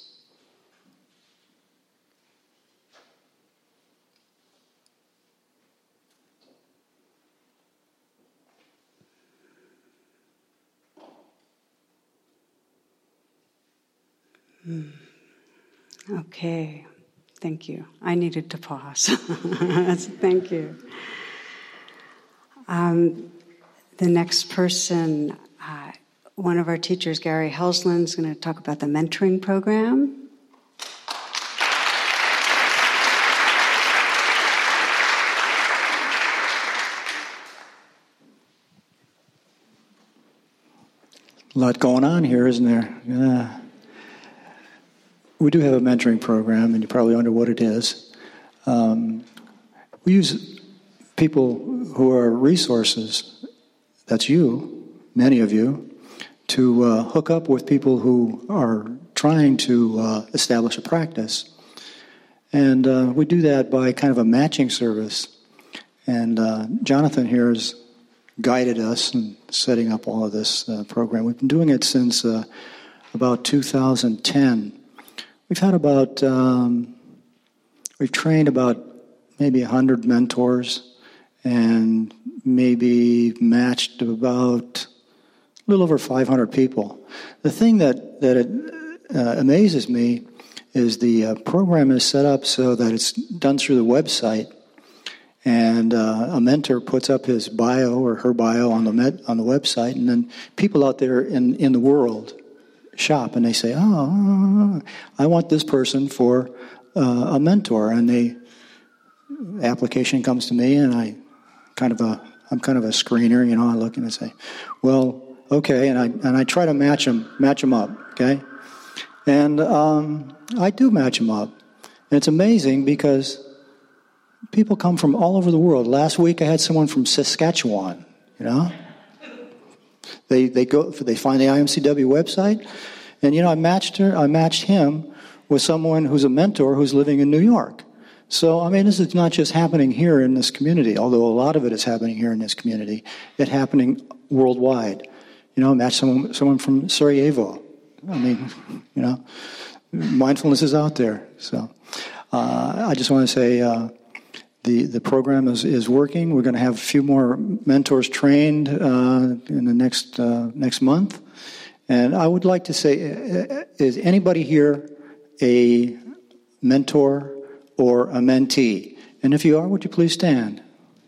Okay, thank you. I needed to pause. Thank you. The next person, one of our teachers, Gary Helsland, is going to talk about the mentoring program. A lot going on here, isn't there? Yeah. We do have a mentoring program, and you probably wonder what it is. We use people who are resources, that's you, many of you, to hook up with people who are trying to establish a practice. And we do that by kind of a matching service. And Jonathan here has guided us in setting up all of this program. We've been doing it since about 2010. We've had about, we've trained about maybe 100 mentors and maybe matched about a little over 500 people. The thing that amazes me is the program is set up so that it's done through the website, and a mentor puts up his bio or her bio on the website, and then people out there in the world shop and they say, "Oh, I want this person for a mentor," and the application comes to me, and I'm kind of a screener, you know. I look and I say, "Well, okay," and I try to match them up, okay, and I do match them up, and it's amazing because people come from all over the world. Last week I had someone from Saskatchewan, you know. They find the IMCW website, and you know I matched him with someone who's a mentor who's living in New York. So I mean, this is not just happening here in this community, although a lot of it is happening here in this community. It's happening worldwide. You know, I matched someone from Sarajevo. I mean, you know, mindfulness is out there. So I just want to say the program is working. We're going to have a few more mentors trained in the next month. And I would like to say, is anybody here a mentor or a mentee? And if you are, would you please stand?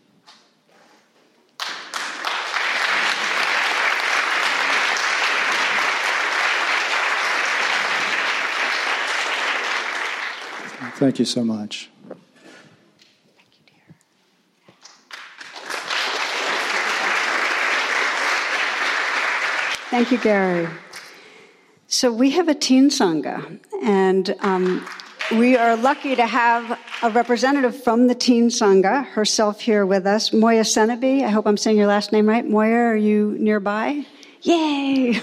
Thank you so much. Thank you, Gary. So we have a teen sangha, and we are lucky to have a representative from the teen sangha herself here with us, Moya Senabi. I hope I'm saying your last name right. Moya, are you nearby? Yay!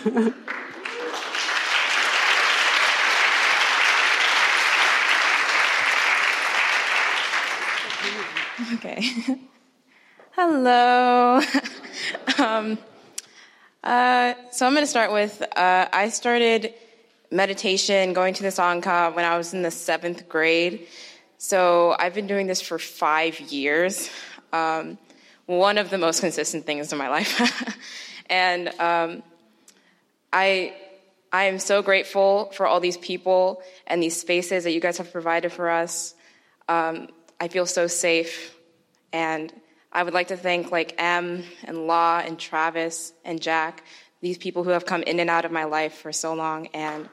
Okay. Hello. So I'm going to start with, I started meditation, going to the Sangha when I was in the 7th grade. So I've been doing this for 5 years. One of the most consistent things in my life. And I am so grateful for all these people and these spaces that you guys have provided for us. I feel so safe. And I would like to thank like Em and La and Travis and Jack, these people who have come in and out of my life for so long. And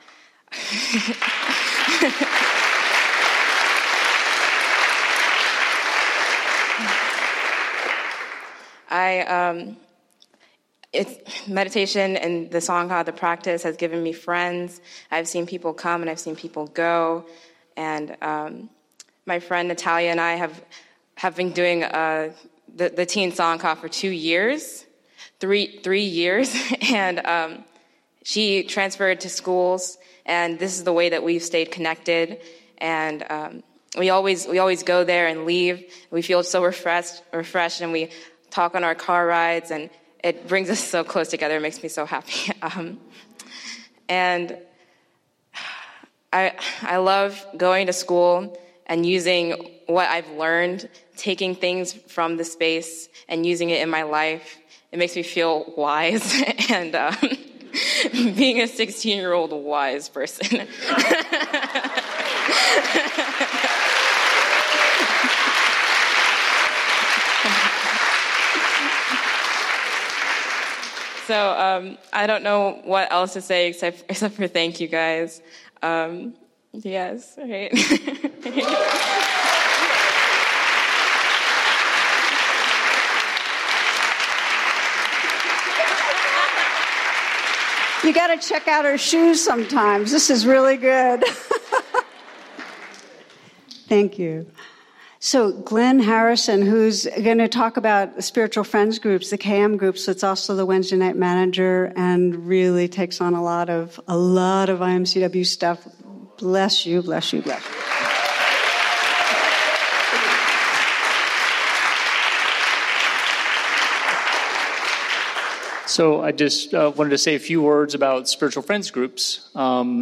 meditation and the Sangha, the practice, has given me friends. I've seen people come and I've seen people go. And my friend Natalia and I have been doing the Teen Sangha for 2 years, three years, and she transferred to schools, and this is the way that we've stayed connected. And we always go there and leave. We feel so refreshed, and we talk on our car rides, and it brings us so close together. It makes me so happy. And I love going to school and using what I've learned, taking things from the space and using it in my life. It makes me feel wise and being a 16-year-old wise person. So I don't know what else to say except for thank you guys. Yes, right. You got to check out her shoes sometimes. This is really good. Thank you. So Glenn Harrison, who's going to talk about the Spiritual Friends groups, the KM groups, so it's also the Wednesday night manager and really takes on a lot of IMCW stuff. Bless you, bless you, bless you. So I just wanted to say a few words about Spiritual Friends groups.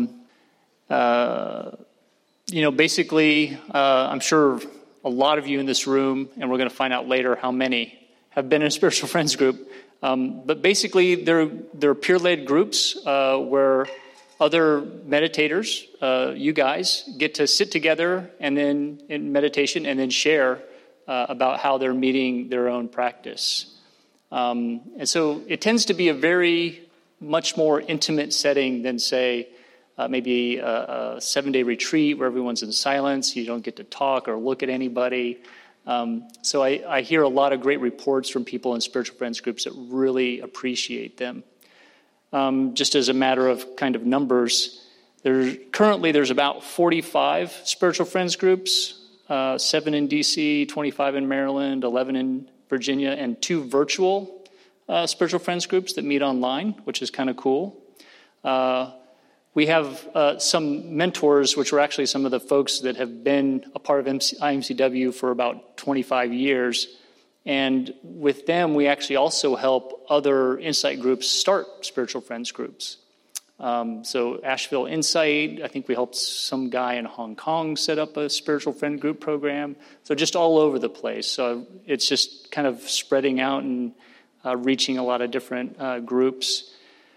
Basically, I'm sure a lot of you in this room, and we're going to find out later how many, have been in a Spiritual Friends group. But basically, they're peer-led groups where other meditators, you guys, get to sit together and then in meditation and then share about how they're meeting their own practice. And so it tends to be a very much more intimate setting than, say, maybe a 7-day retreat where everyone's in silence, you don't get to talk or look at anybody. So I hear a lot of great reports from people in Spiritual Friends groups that really appreciate them. Just as a matter of kind of numbers, currently there's about 45 Spiritual Friends groups, 7 in DC, 25 in Maryland, 11 in Virginia, and 2 virtual Spiritual Friends groups that meet online, which is kind of cool. We have some mentors, which were actually some of the folks that have been a part of IMCW for about 25 years. And with them, we actually also help other insight groups start Spiritual Friends groups. So Asheville Insight, I think we helped some guy in Hong Kong set up a Spiritual Friend group program. So just all over the place. So it's just kind of spreading out and reaching a lot of different groups.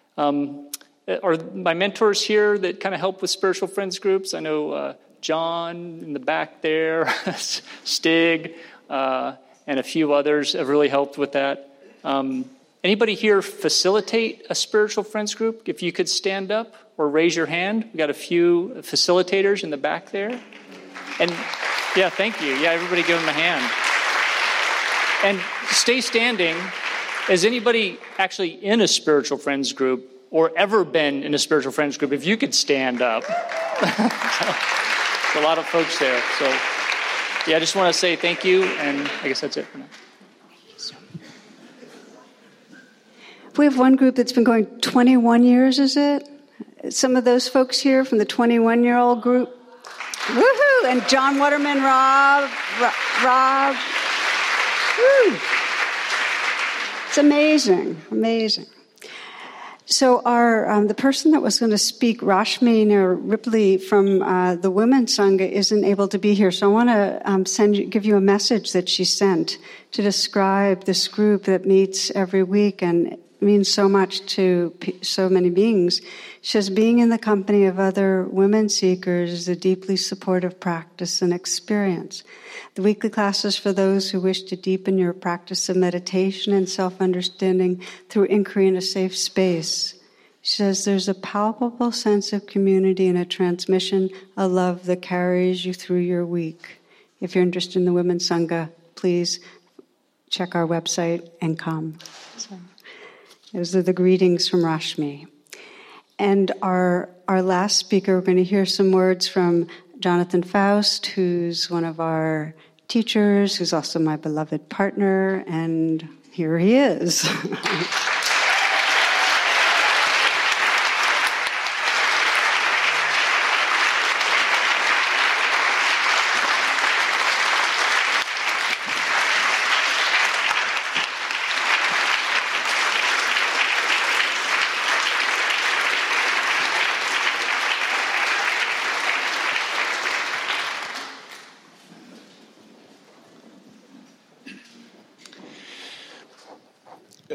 Are my mentors here that kind of help with Spiritual Friends groups? I know John in the back there, Stig, and a few others have really helped with that. Anybody here facilitate a Spiritual Friends group? If you could stand up or raise your hand. We got a few facilitators in the back there. And yeah, thank you. Yeah, everybody give them a hand. And stay standing. Is anybody actually in a Spiritual Friends group or ever been in a Spiritual Friends group? If you could stand up. There's a lot of folks there. So yeah, I just want to say thank you, and I guess that's it for now. We have one group that's been going 21 years, is it? Some of those folks here from the 21-year-old group. Woohoo! And John Waterman, Rob. Woo! It's amazing, amazing. So the person that was going to speak, Rashmi Ripley from the Women's Sangha, isn't able to be here. So I want to give you a message that she sent to describe this group that meets every week and means so much to so many beings. She says, being in the company of other women seekers is a deeply supportive practice and experience. The weekly classes for those who wish to deepen your practice of meditation and self-understanding through inquiry in a safe space. She says, there's a palpable sense of community and a transmission of love that carries you through your week. If you're interested in the Women's Sangha, please check our website and come. So, those are the greetings from Rashmi. And our last speaker, we're going to hear some words from Jonathan Faust, who's one of our teachers, who's also my beloved partner, and here he is.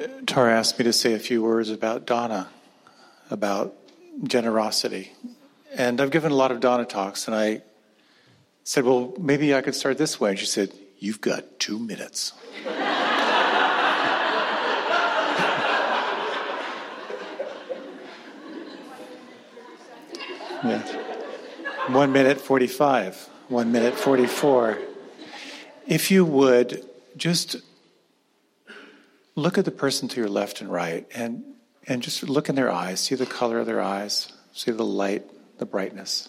Tara asked me to say a few words about Donna, about generosity. And I've given a lot of Donna talks, and I said, well, maybe I could start this way. And she said, you've got 2 minutes. Yeah. 1 minute 45, 1 minute 44. If you would, just look at the person to your left and right and just look in their eyes, see the color of their eyes, see the light, the brightness.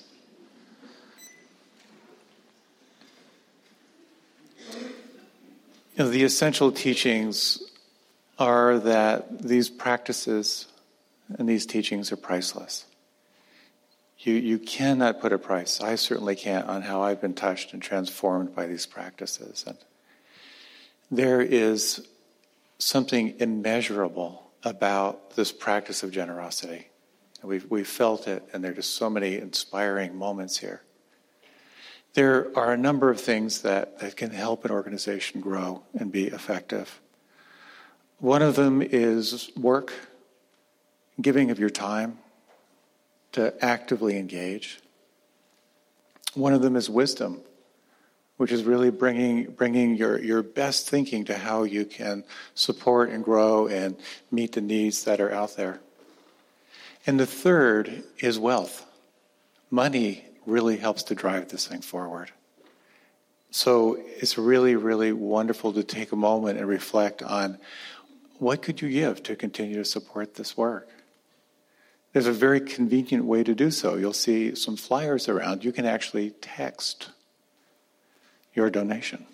The essential teachings are that these practices and these teachings are priceless. You cannot put a price, I certainly can't, on how I've been touched and transformed by these practices. And there is something immeasurable about this practice of generosity. We've felt it, and there are just so many inspiring moments here. There are a number of things that can help an organization grow and be effective. One of them is work, giving of your time to actively engage. One of them is wisdom, which is really bringing your best thinking to how you can support and grow and meet the needs that are out there. And the third is wealth. Money really helps to drive this thing forward. So it's really, really wonderful to take a moment and reflect on what could you give to continue to support this work. There's a very convenient way to do so. You'll see some flyers around. You can actually text your donation.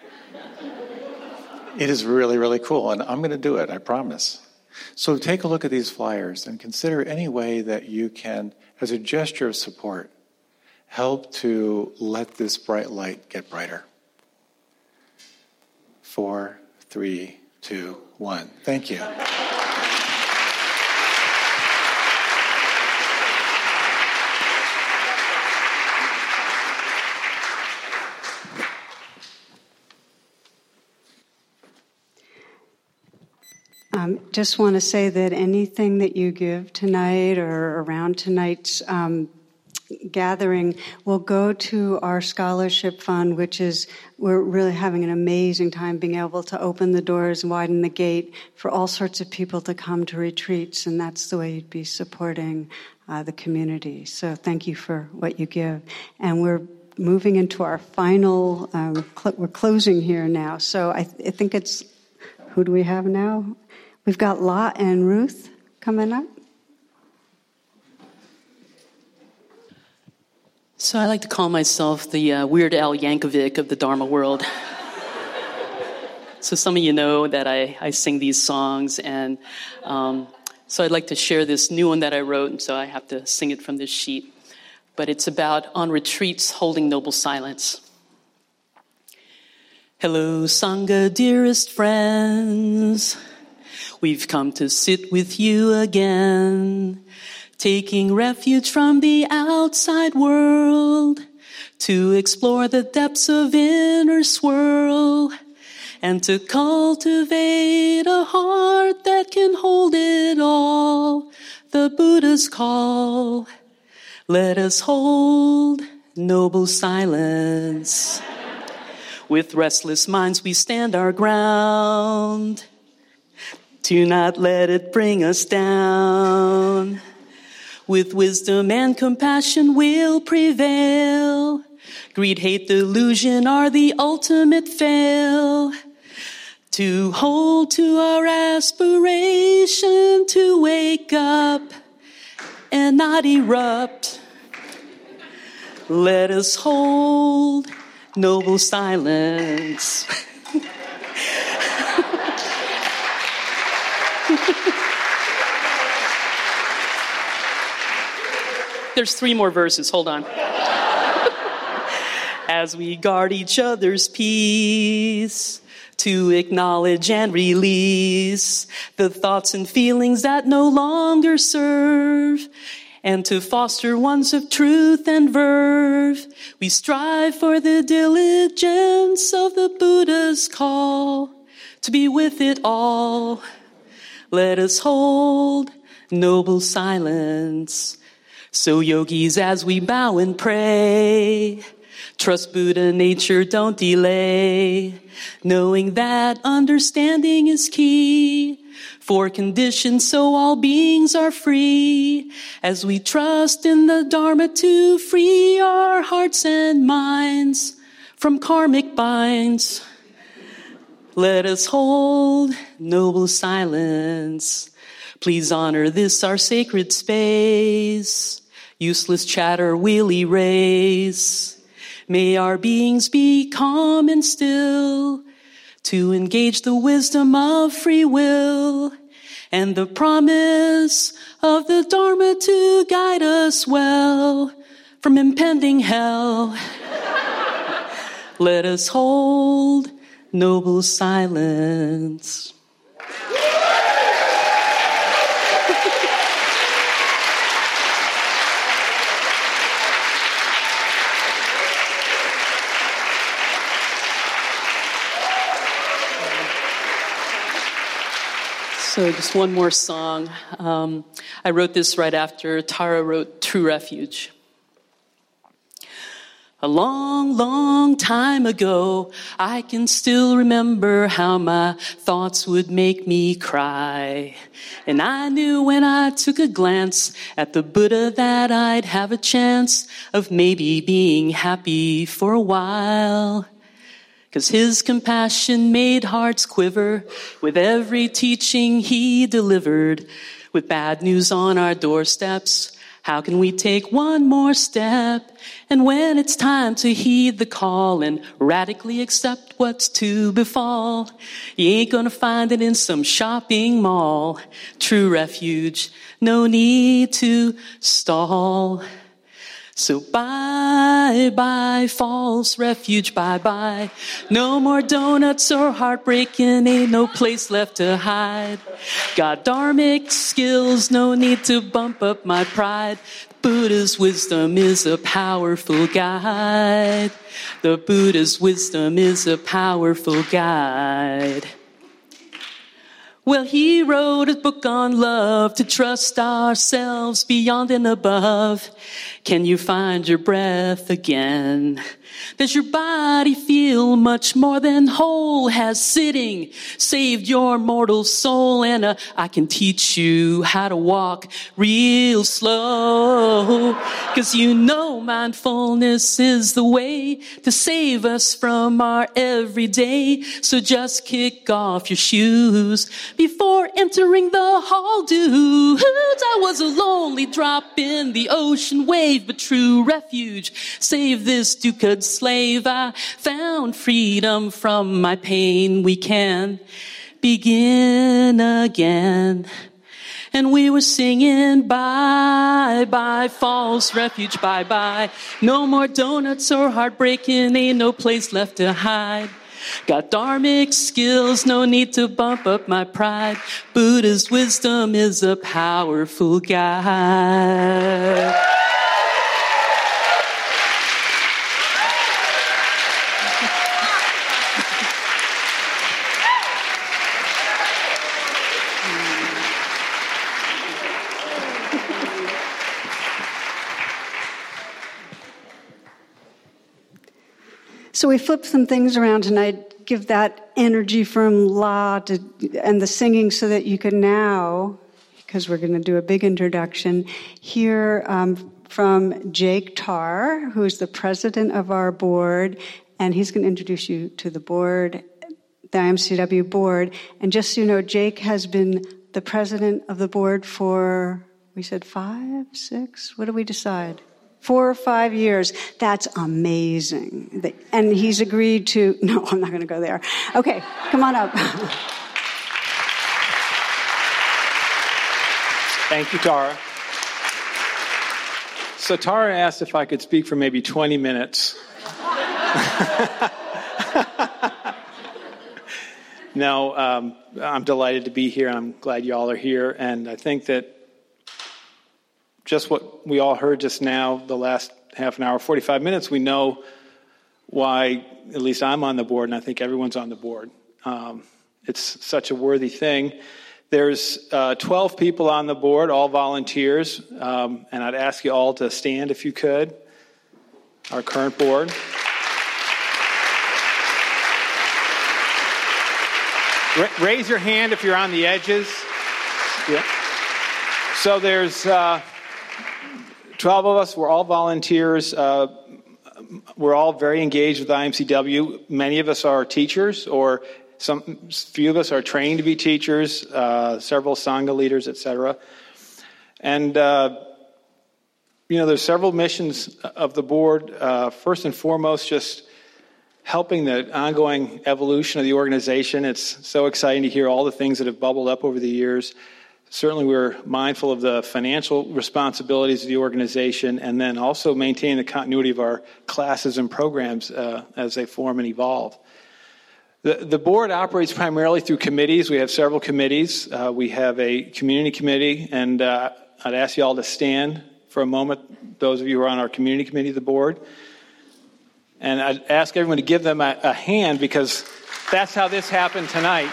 It is really, really cool, and I'm going to do it, I promise. So take a look at these flyers and consider any way that you can, as a gesture of support, help to let this bright light get brighter. 4, 3, 2, 1. Thank you. Just want to say that anything that you give tonight or around tonight's gathering will go to our scholarship fund, which is, we're really having an amazing time being able to open the doors and widen the gate for all sorts of people to come to retreats, and that's the way you'd be supporting the community. So thank you for what you give. And we're moving into our final, we're closing here now. So I think it's, who do we have now? We've got La and Ruth coming up. So I like to call myself the Weird Al Yankovic of the Dharma world. So some of you know that I sing these songs, and so I'd like to share this new one that I wrote, and so I have to sing it from this sheet. But it's about on retreats holding noble silence. Hello, Sangha, dearest friends. We've come to sit with you again, taking refuge from the outside world to explore the depths of inner swirl and to cultivate a heart that can hold it all. The Buddha's call. Let us hold noble silence. With restless minds we stand our ground. Do not let it bring us down. With wisdom and compassion we'll prevail. Greed, hate, delusion are the ultimate fail. To hold to our aspiration to wake up and not erupt. Let us hold noble silence. There's 3 more verses. Hold on. As we guard each other's peace, to acknowledge and release the thoughts and feelings that no longer serve, and to foster ones of truth and verve, we strive for the diligence of the Buddha's call, to be with it all, let us hold noble silence. So yogis, as we bow and pray, trust Buddha nature, don't delay, knowing that understanding is key for conditions so all beings are free, as we trust in the Dharma to free our hearts and minds from karmic binds. Let us hold noble silence. Please honor this our sacred space. Useless chatter we'll erase. May our beings be calm and still to engage the wisdom of free will and the promise of the Dharma to guide us well from impending hell. Let us hold noble silence. So just one more song. I wrote this right after Tara wrote True Refuge. A long, long time ago, I can still remember how my thoughts would make me cry. And I knew when I took a glance at the Buddha that I'd have a chance of maybe being happy for a while. 'Cause his compassion made hearts quiver with every teaching he delivered. With bad news on our doorsteps, how can we take one more step? And when it's time to heed the call and radically accept what's to befall, you ain't gonna find it in some shopping mall. True refuge, no need to stall. So bye-bye, false refuge, bye-bye. No more donuts or heartbreaking, ain't no place left to hide. Got dharmic skills, no need to bump up my pride. Buddha's wisdom is a powerful guide. The Buddha's wisdom is a powerful guide. Well, he wrote a book on love to trust ourselves beyond and above. Can you find your breath again? Does your body feel much more than whole? Has sitting saved your mortal soul? And I can teach you how to walk real slow. 'Cause you know mindfulness is the way to save us from our everyday. So just kick off your shoes before entering the hall dudes. I was a lonely drop in the ocean wave, but true refuge save this dukkha slave. I found freedom from my pain. We can begin again. And we were singing bye-bye, false refuge, bye-bye. No more donuts or heartbreaking, ain't no place left to hide. Got dharmic skills, no need to bump up my pride. Buddha's wisdom is a powerful guide. So we flipped some things around tonight, give that energy from La and the singing so that you can now, because we're going to do a big introduction, hear from Jake Tarr, who's the president of our board, and he's going to introduce you to the board, the IMCW board. And just so you know, Jake has been the president of the board for, we said 5, 6, what did we decide? 4 or 5 years. That's amazing. And he's agreed to, no, I'm not going to go there. Okay, come on up. Thank you, Tara. So Tara asked if I could speak for maybe 20 minutes. No, I'm delighted to be here. I'm glad you all are here. And I think that just what we all heard just now, the last half an hour, 45 minutes, we know why, at least I'm on the board, and I think everyone's on the board. It's such a worthy thing There's 12 people on the board, all volunteers, and I'd ask you all to stand if you could. Our current board. Raise your hand if you're on the edges. Yeah. So there's 12 of us. We're all volunteers. We're all very engaged with IMCW. Many of us are teachers, or few of us are trained to be teachers, several Sangha leaders, etc. And, there's several missions of the board. First and foremost, just helping the ongoing evolution of the organization. It's so exciting to hear all the things that have bubbled up over the years. Certainly we're mindful of the financial responsibilities of the organization, and then also maintaining the continuity of our classes and programs as they form and evolve. The board operates primarily through committees. We have several committees. We have a community committee, and I'd ask you all to stand for a moment, those of you who are on our community committee of the board. And I'd ask everyone to give them a hand, because that's how this happened tonight.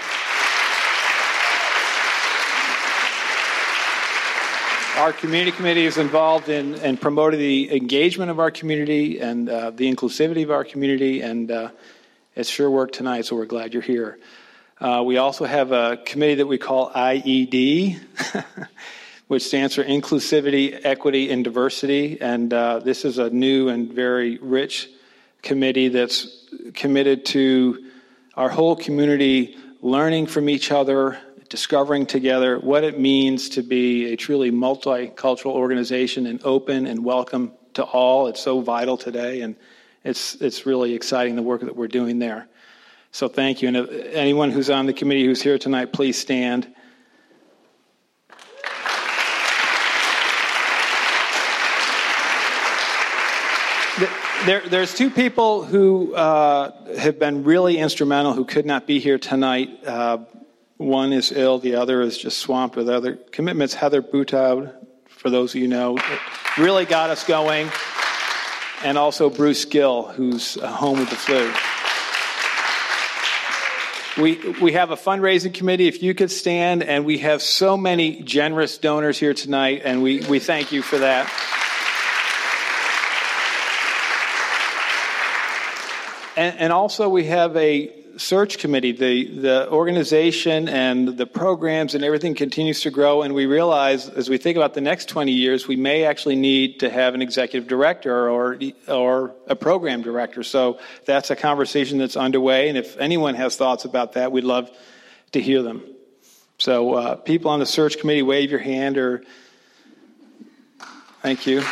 Our community committee is involved in promoting the engagement of our community and the inclusivity of our community, and it's sure worked tonight, so we're glad you're here. We also have a committee that we call IED, which stands for Inclusivity, Equity, and Diversity, and this is a new and very rich committee that's committed to our whole community learning from each other, discovering together what it means to be a truly multicultural organization and open and welcome to all. It's so vital today, and it's really exciting, the work that we're doing there. So thank you. And if anyone who's on the committee who's here tonight, please stand. There's two people who have been really instrumental who could not be here tonight. One is ill, the other is just swamped with other commitments. Heather Butaud, for those of you know, really got us going. And also Bruce Gill, who's home with the flu. We have a fundraising committee, if you could stand, and we have so many generous donors here tonight, and we thank you for that. And also we have a search committee. The organization and the programs and everything continues to grow, and we realize as we think about the next 20 years, we may actually need to have an executive director or a program director. So that's a conversation that's underway, and if anyone has thoughts about that, we'd love to hear them. So people on the search committee, wave your hand, or thank you.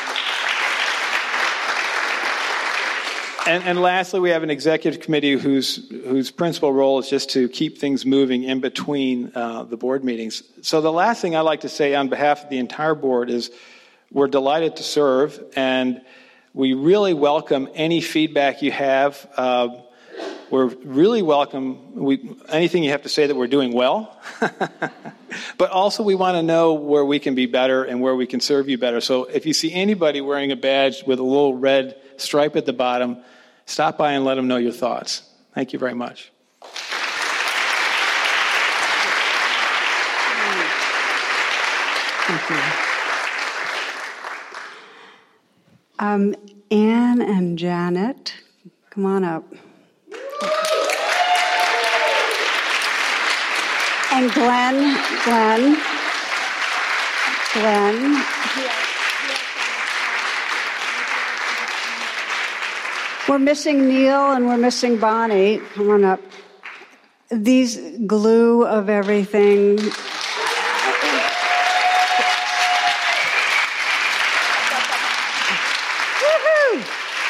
And lastly, we have an executive committee whose principal role is just to keep things moving in between the board meetings. So the last thing I'd like to say on behalf of the entire board is we're delighted to serve, and we really welcome any feedback you have. We're really welcome anything you have to say that we're doing well. But also we want to know where we can be better and where we can serve you better. So if you see anybody wearing a badge with a little red stripe at the bottom, stop by and let them know your thoughts. Thank you very much. Thank you. Anne and Janet, come on up. And Glenn. We're missing Neil and we're missing Bonnie. Come on up. These glue of everything. Woohoo!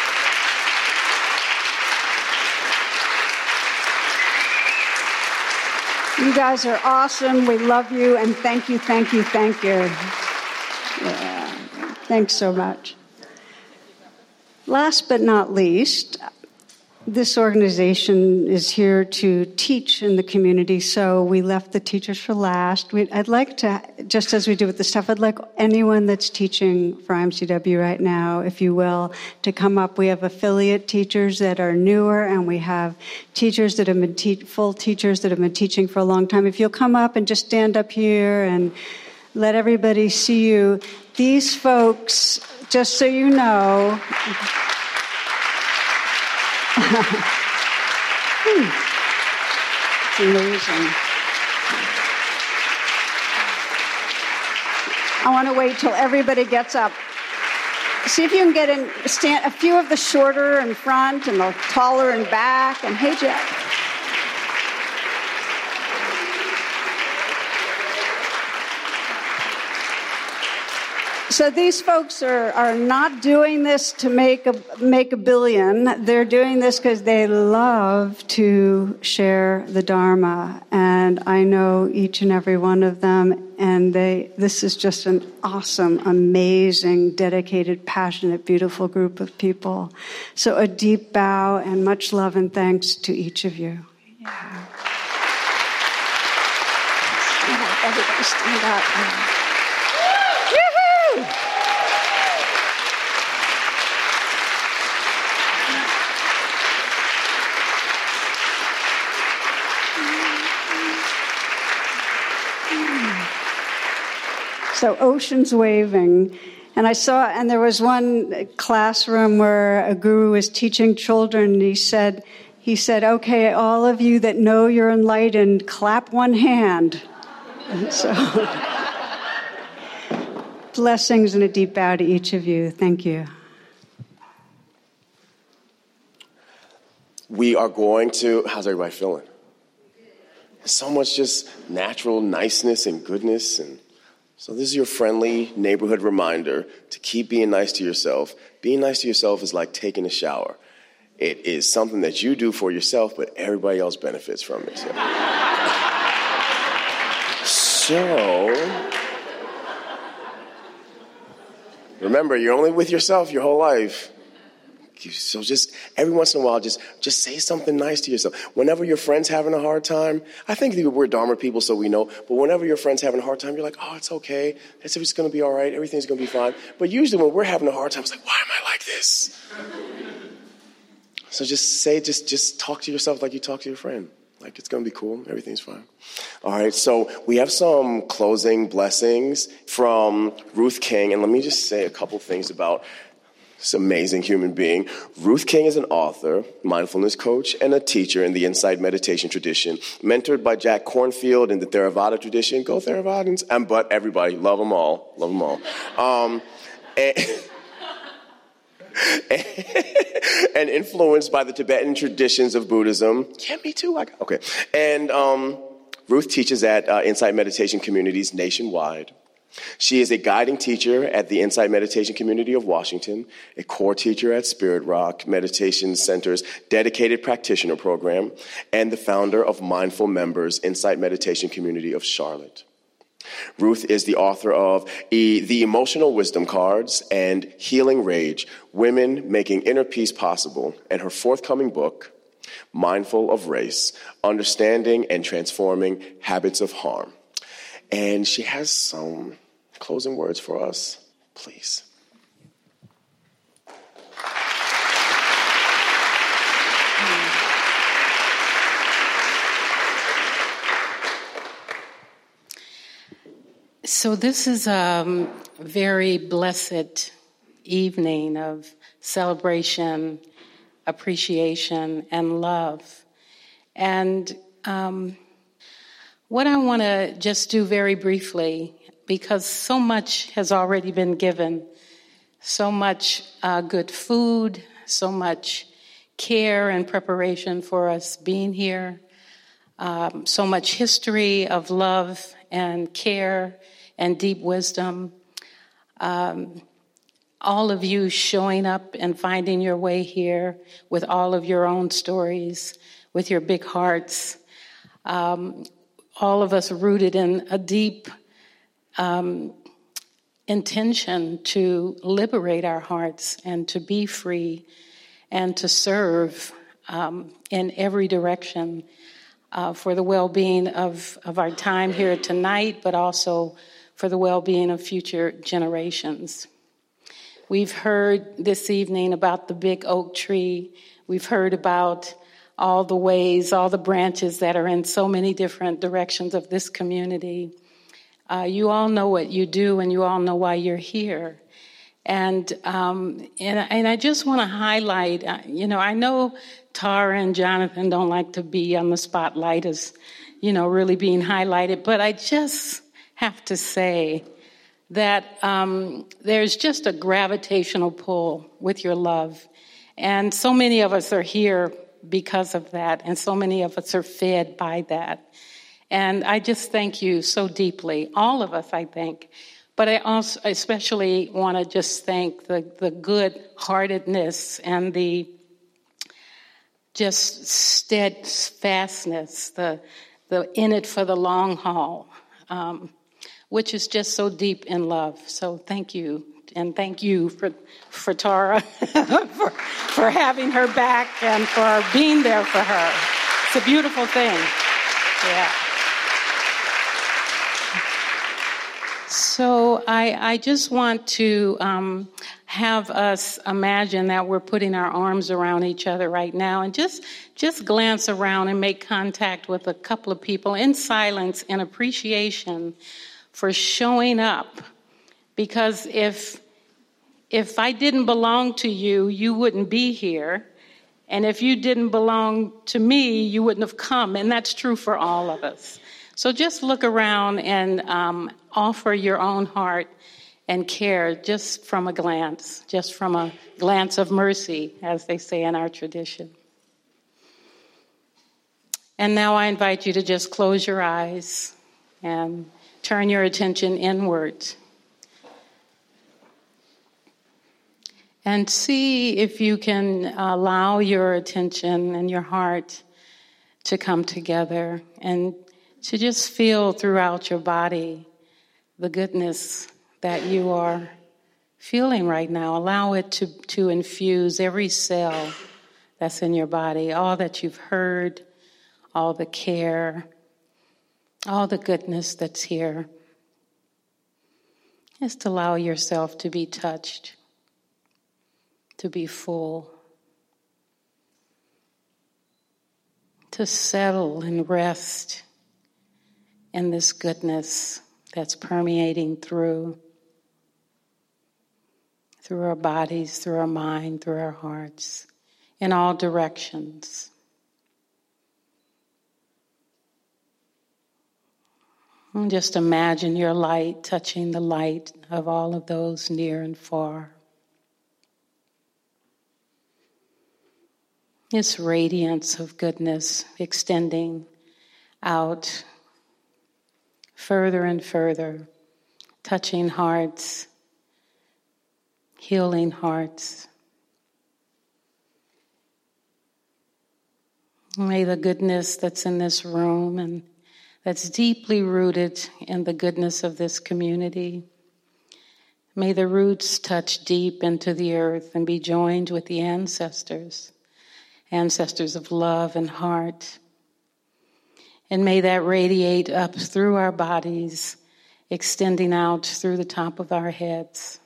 You guys are awesome. We love you, and thank you. Yeah. Thanks so much. Last but not least, this organization is here to teach in the community, so we left the teachers for last. I'd like to, just as we do with the staff, I'd like anyone that's teaching for IMCW right now, if you will, to come up. We have affiliate teachers that are newer, and we have teachers that have been full teachers that have been teaching for a long time. If you'll come up and just stand up here and let everybody see you. These folks, just so you know, it's amazing. I want to wait till everybody gets up. See if you can get in, stand a few of the shorter in front and the taller in back. And hey, Jeff. So these folks are not doing this to make a billion. They're doing this because they love to share the Dharma. And I know each and every one of them. And this is just an awesome, amazing, dedicated, passionate, beautiful group of people. So a deep bow and much love and thanks to each of you. Yeah. Stand up, everybody stand up. So oceans waving. And and there was one classroom where a guru was teaching children, and he said, okay, all of you that know you're enlightened, clap one hand. And so, blessings and a deep bow to each of you. Thank you. We are going to, how's everybody feeling? So much just natural niceness and goodness. And so this is your friendly neighborhood reminder to keep being nice to yourself. Being nice to yourself is like taking a shower. It is something that you do for yourself, but everybody else benefits from it. So remember, you're only with yourself your whole life. So just every once in a while, just say something nice to yourself. Whenever your friend's having a hard time, I think we're Dharma people, so we know, but whenever your friend's having a hard time, you're like, oh, it's okay. It's going to be all right. Everything's going to be fine. But usually when we're having a hard time, it's like, why am I like this? So just talk to yourself like you talk to your friend. Like, it's going to be cool. Everything's fine. All right, so we have some closing blessings from Ruth King, and let me just say a couple things about this amazing human being. Ruth King is an author, mindfulness coach, and a teacher in the Insight meditation tradition, mentored by Jack Kornfield in the Theravada tradition. Go Theravadans! But everybody, love them all. Love them all. And influenced by the Tibetan traditions of Buddhism. Yeah, me too. Okay. And Ruth teaches at Insight Meditation communities nationwide. She is a guiding teacher at the Insight Meditation Community of Washington, a core teacher at Spirit Rock Meditation Center's dedicated practitioner program, and the founder of Mindful Members Insight Meditation Community of Charlotte. Ruth is the author of The Emotional Wisdom Cards and Healing Rage, Women Making Inner Peace Possible, and her forthcoming book, Mindful of Race, Understanding and Transforming Habits of Harm. And she has some closing words for us, please. So this is a very blessed evening of celebration, appreciation, and love. And what I want to just do very briefly, because so much has already been given, so much good food, so much care and preparation for us being here, so much history of love and care and deep wisdom. All of you showing up and finding your way here with all of your own stories, with your big hearts. All of us rooted in a deep intention to liberate our hearts and to be free and to serve in every direction for the well-being of our time here tonight, but also for the well-being of future generations. We've heard this evening about the big oak tree. We've heard about all the ways, all the branches that are in so many different directions of this community. You all know what you do, and you all know why you're here. And I just want to highlight, I know Tara and Jonathan don't like to be on the spotlight as, really being highlighted, but I just have to say that there's just a gravitational pull with your love. And so many of us are here because of that, and so many of us are fed by that. And I just thank you so deeply, all of us, I think. But I also especially want to just thank the good-heartedness and the just steadfastness, the in it for the long haul, which is just so deep in love. So thank you. And thank you for Tara for having her back and for being there for her. It's a beautiful thing. Yeah. So I just want to have us imagine that we're putting our arms around each other right now, and just glance around and make contact with a couple of people in silence and appreciation for showing up. Because if I didn't belong to you, you wouldn't be here. And if you didn't belong to me, you wouldn't have come. And that's true for all of us. So just look around and offer your own heart and care just from a glance of mercy, as they say in our tradition. And now I invite you to just close your eyes and turn your attention inward. And see if you can allow your attention and your heart to come together and to just feel throughout your body the goodness that you are feeling right now. Allow it to infuse every cell that's in your body, all that you've heard, all the care, all the goodness that's here. Just allow yourself to be touched, to be full, to settle and rest in this goodness that's permeating through our bodies, through our mind, through our hearts, in all directions. And just imagine your light touching the light of all of those near and far. This radiance of goodness extending out further and further, touching hearts, healing hearts. May the goodness that's in this room and that's deeply rooted in the goodness of this community, may the roots touch deep into the earth and be joined with the ancestors of love and heart. And may that radiate up through our bodies, extending out through the top of our heads.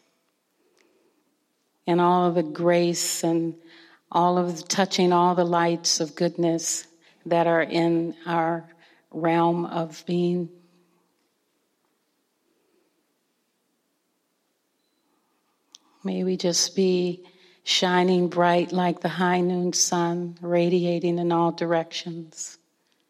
And all of the grace and touching all the lights of goodness that are in our realm of being. May we just be shining bright like the high noon sun, radiating in all directions.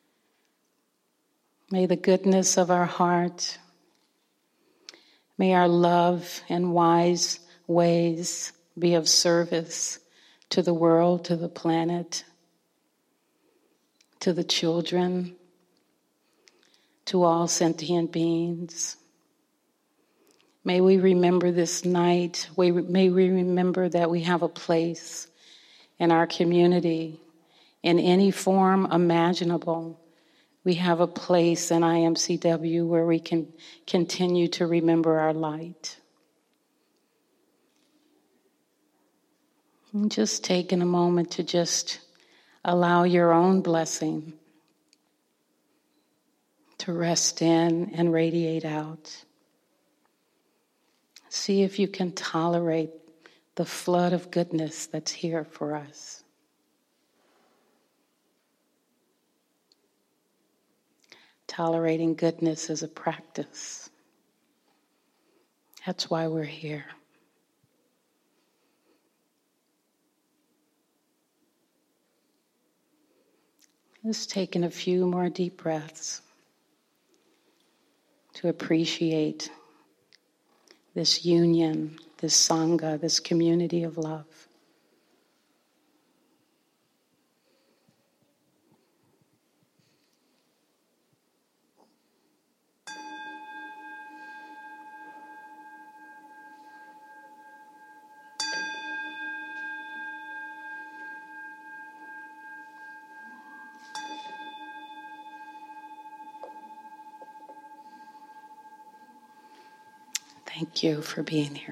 May the goodness of our heart, may our love and wise ways be of service to the world, to the planet, to the children, to all sentient beings. May we remember this night, may we remember that we have a place in our community in any form imaginable. We have a place in IMCW where we can continue to remember our light. And just taking a moment to just Allow your own blessing to rest in and radiate out. See if you can tolerate the flood of goodness that's here for us. Tolerating goodness is a practice. That's why we're here. Just taking a few more deep breaths to appreciate this union, this Sangha, this community of love. Thank you for being here.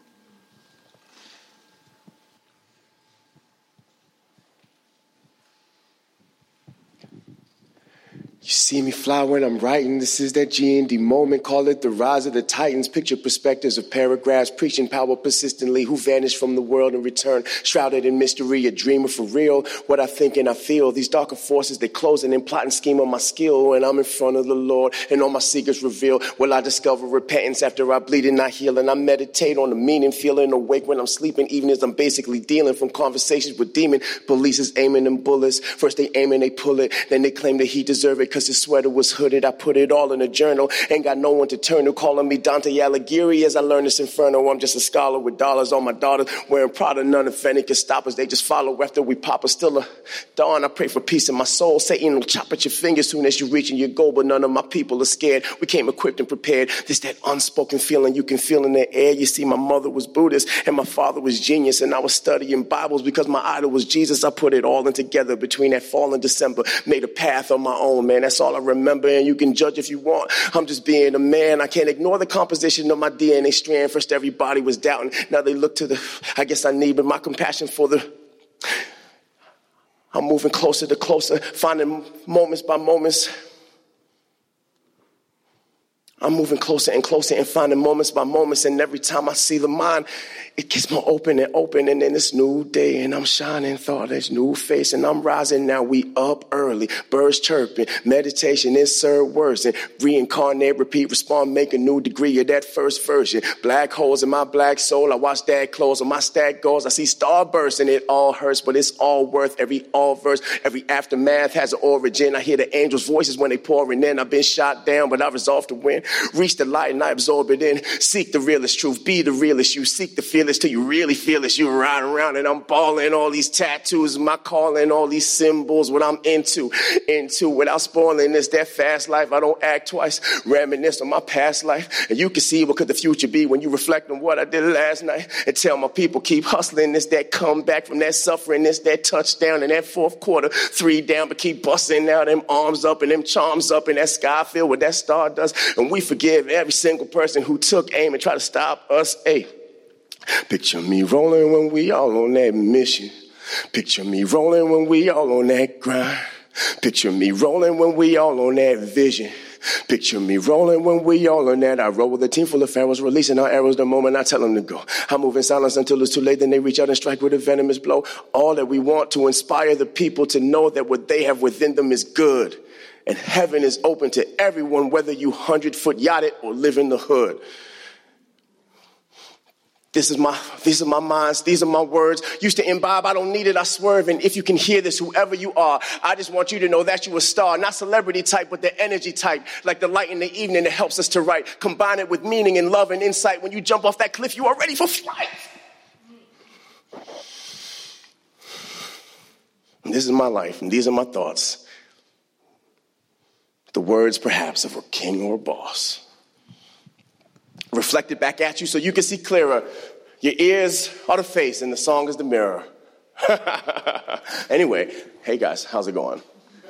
You see me fly when I'm writing. This is that G&D moment. Call it the rise of the titans. Picture perspectives of paragraphs. Preaching power persistently. Who vanished from the world and returned. Shrouded in mystery. A dreamer for real. What I think and I feel. These darker forces, they closing and plotting scheme on my skill. When I'm in front of the Lord and all my secrets reveal. Will I discover repentance after I bleed and I heal? And I meditate on the meaning. Feeling awake when I'm sleeping. Even as I'm basically dealing from conversations with demon. Police is aiming them bullets. First they aim and they pull it. Then they claim that he deserve it. Cause his sweater was hooded. I put it all in a journal. Ain't got no one to turn to. Calling me Dante Alighieri as I learn this inferno. I'm just a scholar with dollars on my daughters. Wearing Prada, none of any can stop us. They just follow after we pop us. Still a dawn. I pray for peace in my soul. Satan will chop at your fingers soon as you reaching your goal. But none of my people are scared. We came equipped and prepared. This that unspoken feeling you can feel in the air. You see, my mother was Buddhist and my father was genius. And I was studying Bibles because my idol was Jesus. I put it all in together between that fall and December. Made a path on my own, man. That's all I remember, and you can judge if you want. I'm just being a man. I can't ignore the composition of my DNA strand. First everybody was doubting. Now they look to the, I guess I need, but my compassion for the, I'm moving closer to closer, finding moments by moments. I'm moving closer and closer and finding moments by moments. And every time I see the mind, it gets more open and open. And then it's new day and I'm shining, thought there's new face. And I'm rising now, we up early. Birds chirping, meditation, insert words. And reincarnate, repeat, respond, make a new degree of that first version. Black holes in my black soul. I watch that close on my stack goals. I see starbursts and it all hurts, but it's all worth every all verse. Every aftermath has an origin. I hear the angels' voices when they pouring in. I've been shot down, but I resolved to win. Reach the light and I absorb it in. Seek the realest truth. Be the realest you. Seek the fearless till you really feel it. You ride around and I'm balling all these tattoos. My calling, all these symbols. What I'm into without spoiling this. That fast life. I don't act twice. Reminisce on my past life. And you can see what could the future be when you reflect on what I did last night. And tell my people keep hustling. This that comeback from that suffering. This that touchdown in that fourth quarter. 3 down, but keep busting out them arms up and them charms up in that sky filled with that stardust. And we forgive every single person who took aim and tried to stop us. Hey, picture me rolling when we all on that mission. Picture me rolling when we all on that grind. Picture me rolling when we all on that vision. Picture me rolling when we all on that. I roll with a team full of pharaohs, releasing our arrows the moment I tell them to go. I move in silence until it's too late, then they reach out and strike with a venomous blow. All that we want to inspire the people to know that what they have within them is good. And heaven is open to everyone, whether you 100-foot yacht it or live in the hood. These are my minds. These are my words. Used to imbibe. I don't need it. I swerve. And if you can hear this, whoever you are, I just want you to know that you're a star. Not celebrity type, but the energy type. Like the light in the evening that helps us to write. Combine it with meaning and love and insight. When you jump off that cliff, you are ready for flight. And this is my life. And these are my thoughts. The words, perhaps, of a king or a boss. Reflected back at you so you can see clearer. Your ears are the face and the song is the mirror. Anyway, hey guys, how's it going?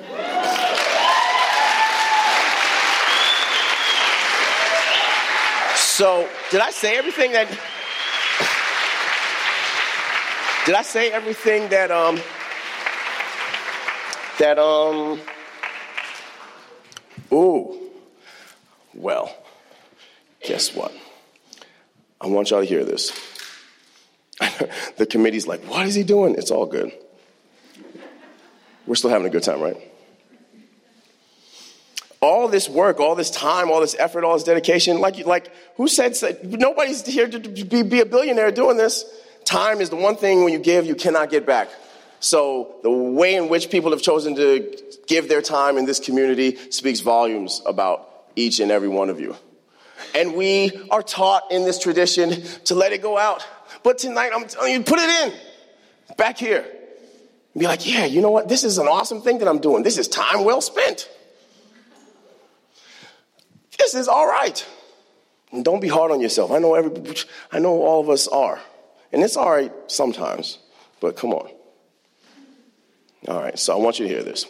So, did I say everything that that, well, guess what? I want y'all to hear this. The committee's like, what is he doing? It's all good. We're still having a good time, right? All this work, all this time, all this effort, all this dedication, like who said nobody's here to be a billionaire doing this. Time is the one thing when you give, you cannot get back. So the way in which people have chosen to give their time in this community speaks volumes about each and every one of you. And we are taught in this tradition to let it go out. But tonight, I'm telling you, put it in. Back here. Be like, yeah, you know what? This is an awesome thing that I'm doing. This is time well spent. This is all right. And don't be hard on yourself. I know all of us are. And it's all right sometimes. But come on. All right, so I want you to hear this.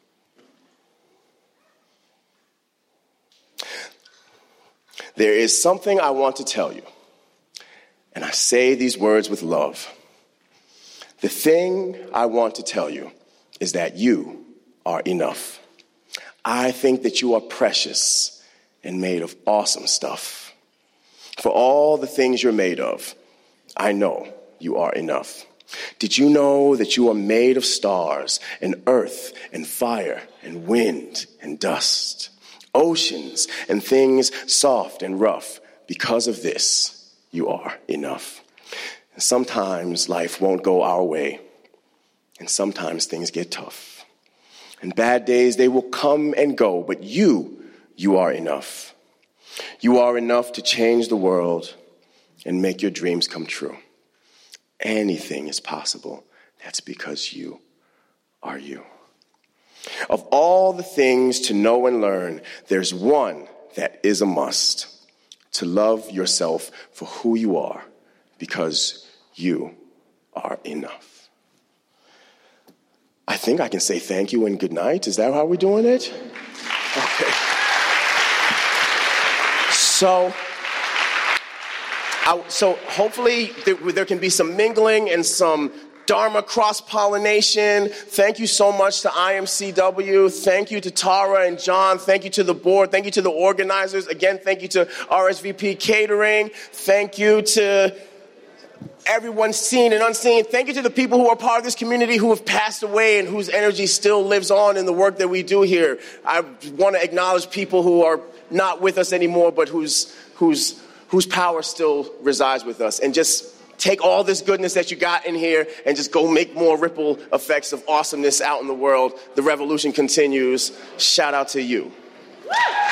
There is something I want to tell you, and I say these words with love. The thing I want to tell you is that you are enough. I think that you are precious and made of awesome stuff. For all the things you're made of, I know you are enough. Did you know that you are made of stars and earth and fire and wind and dust, oceans and things soft and rough? Because of this, you are enough. And sometimes life won't go our way, and sometimes things get tough. And bad days, they will come and go, but you are enough. You are enough to change the world and make your dreams come true. Anything is possible. That's because you are you. Of all the things to know and learn, there's one that is a must: to love yourself for who you are, because you are enough. I think I can say thank you and good night. Is that how we're doing it? Okay. So hopefully there can be some mingling and some Dharma cross-pollination. Thank you so much to IMCW. Thank you to Tara and John. Thank you to the board. Thank you to the organizers. Again, thank you to RSVP Catering. Thank you to everyone seen and unseen. Thank you to the people who are part of this community who have passed away and whose energy still lives on in the work that we do here. I want to acknowledge people who are not with us anymore, but whose power still resides with us. And just take all this goodness that you got in here and just go make more ripple effects of awesomeness out in the world. The revolution continues. Shout out to you.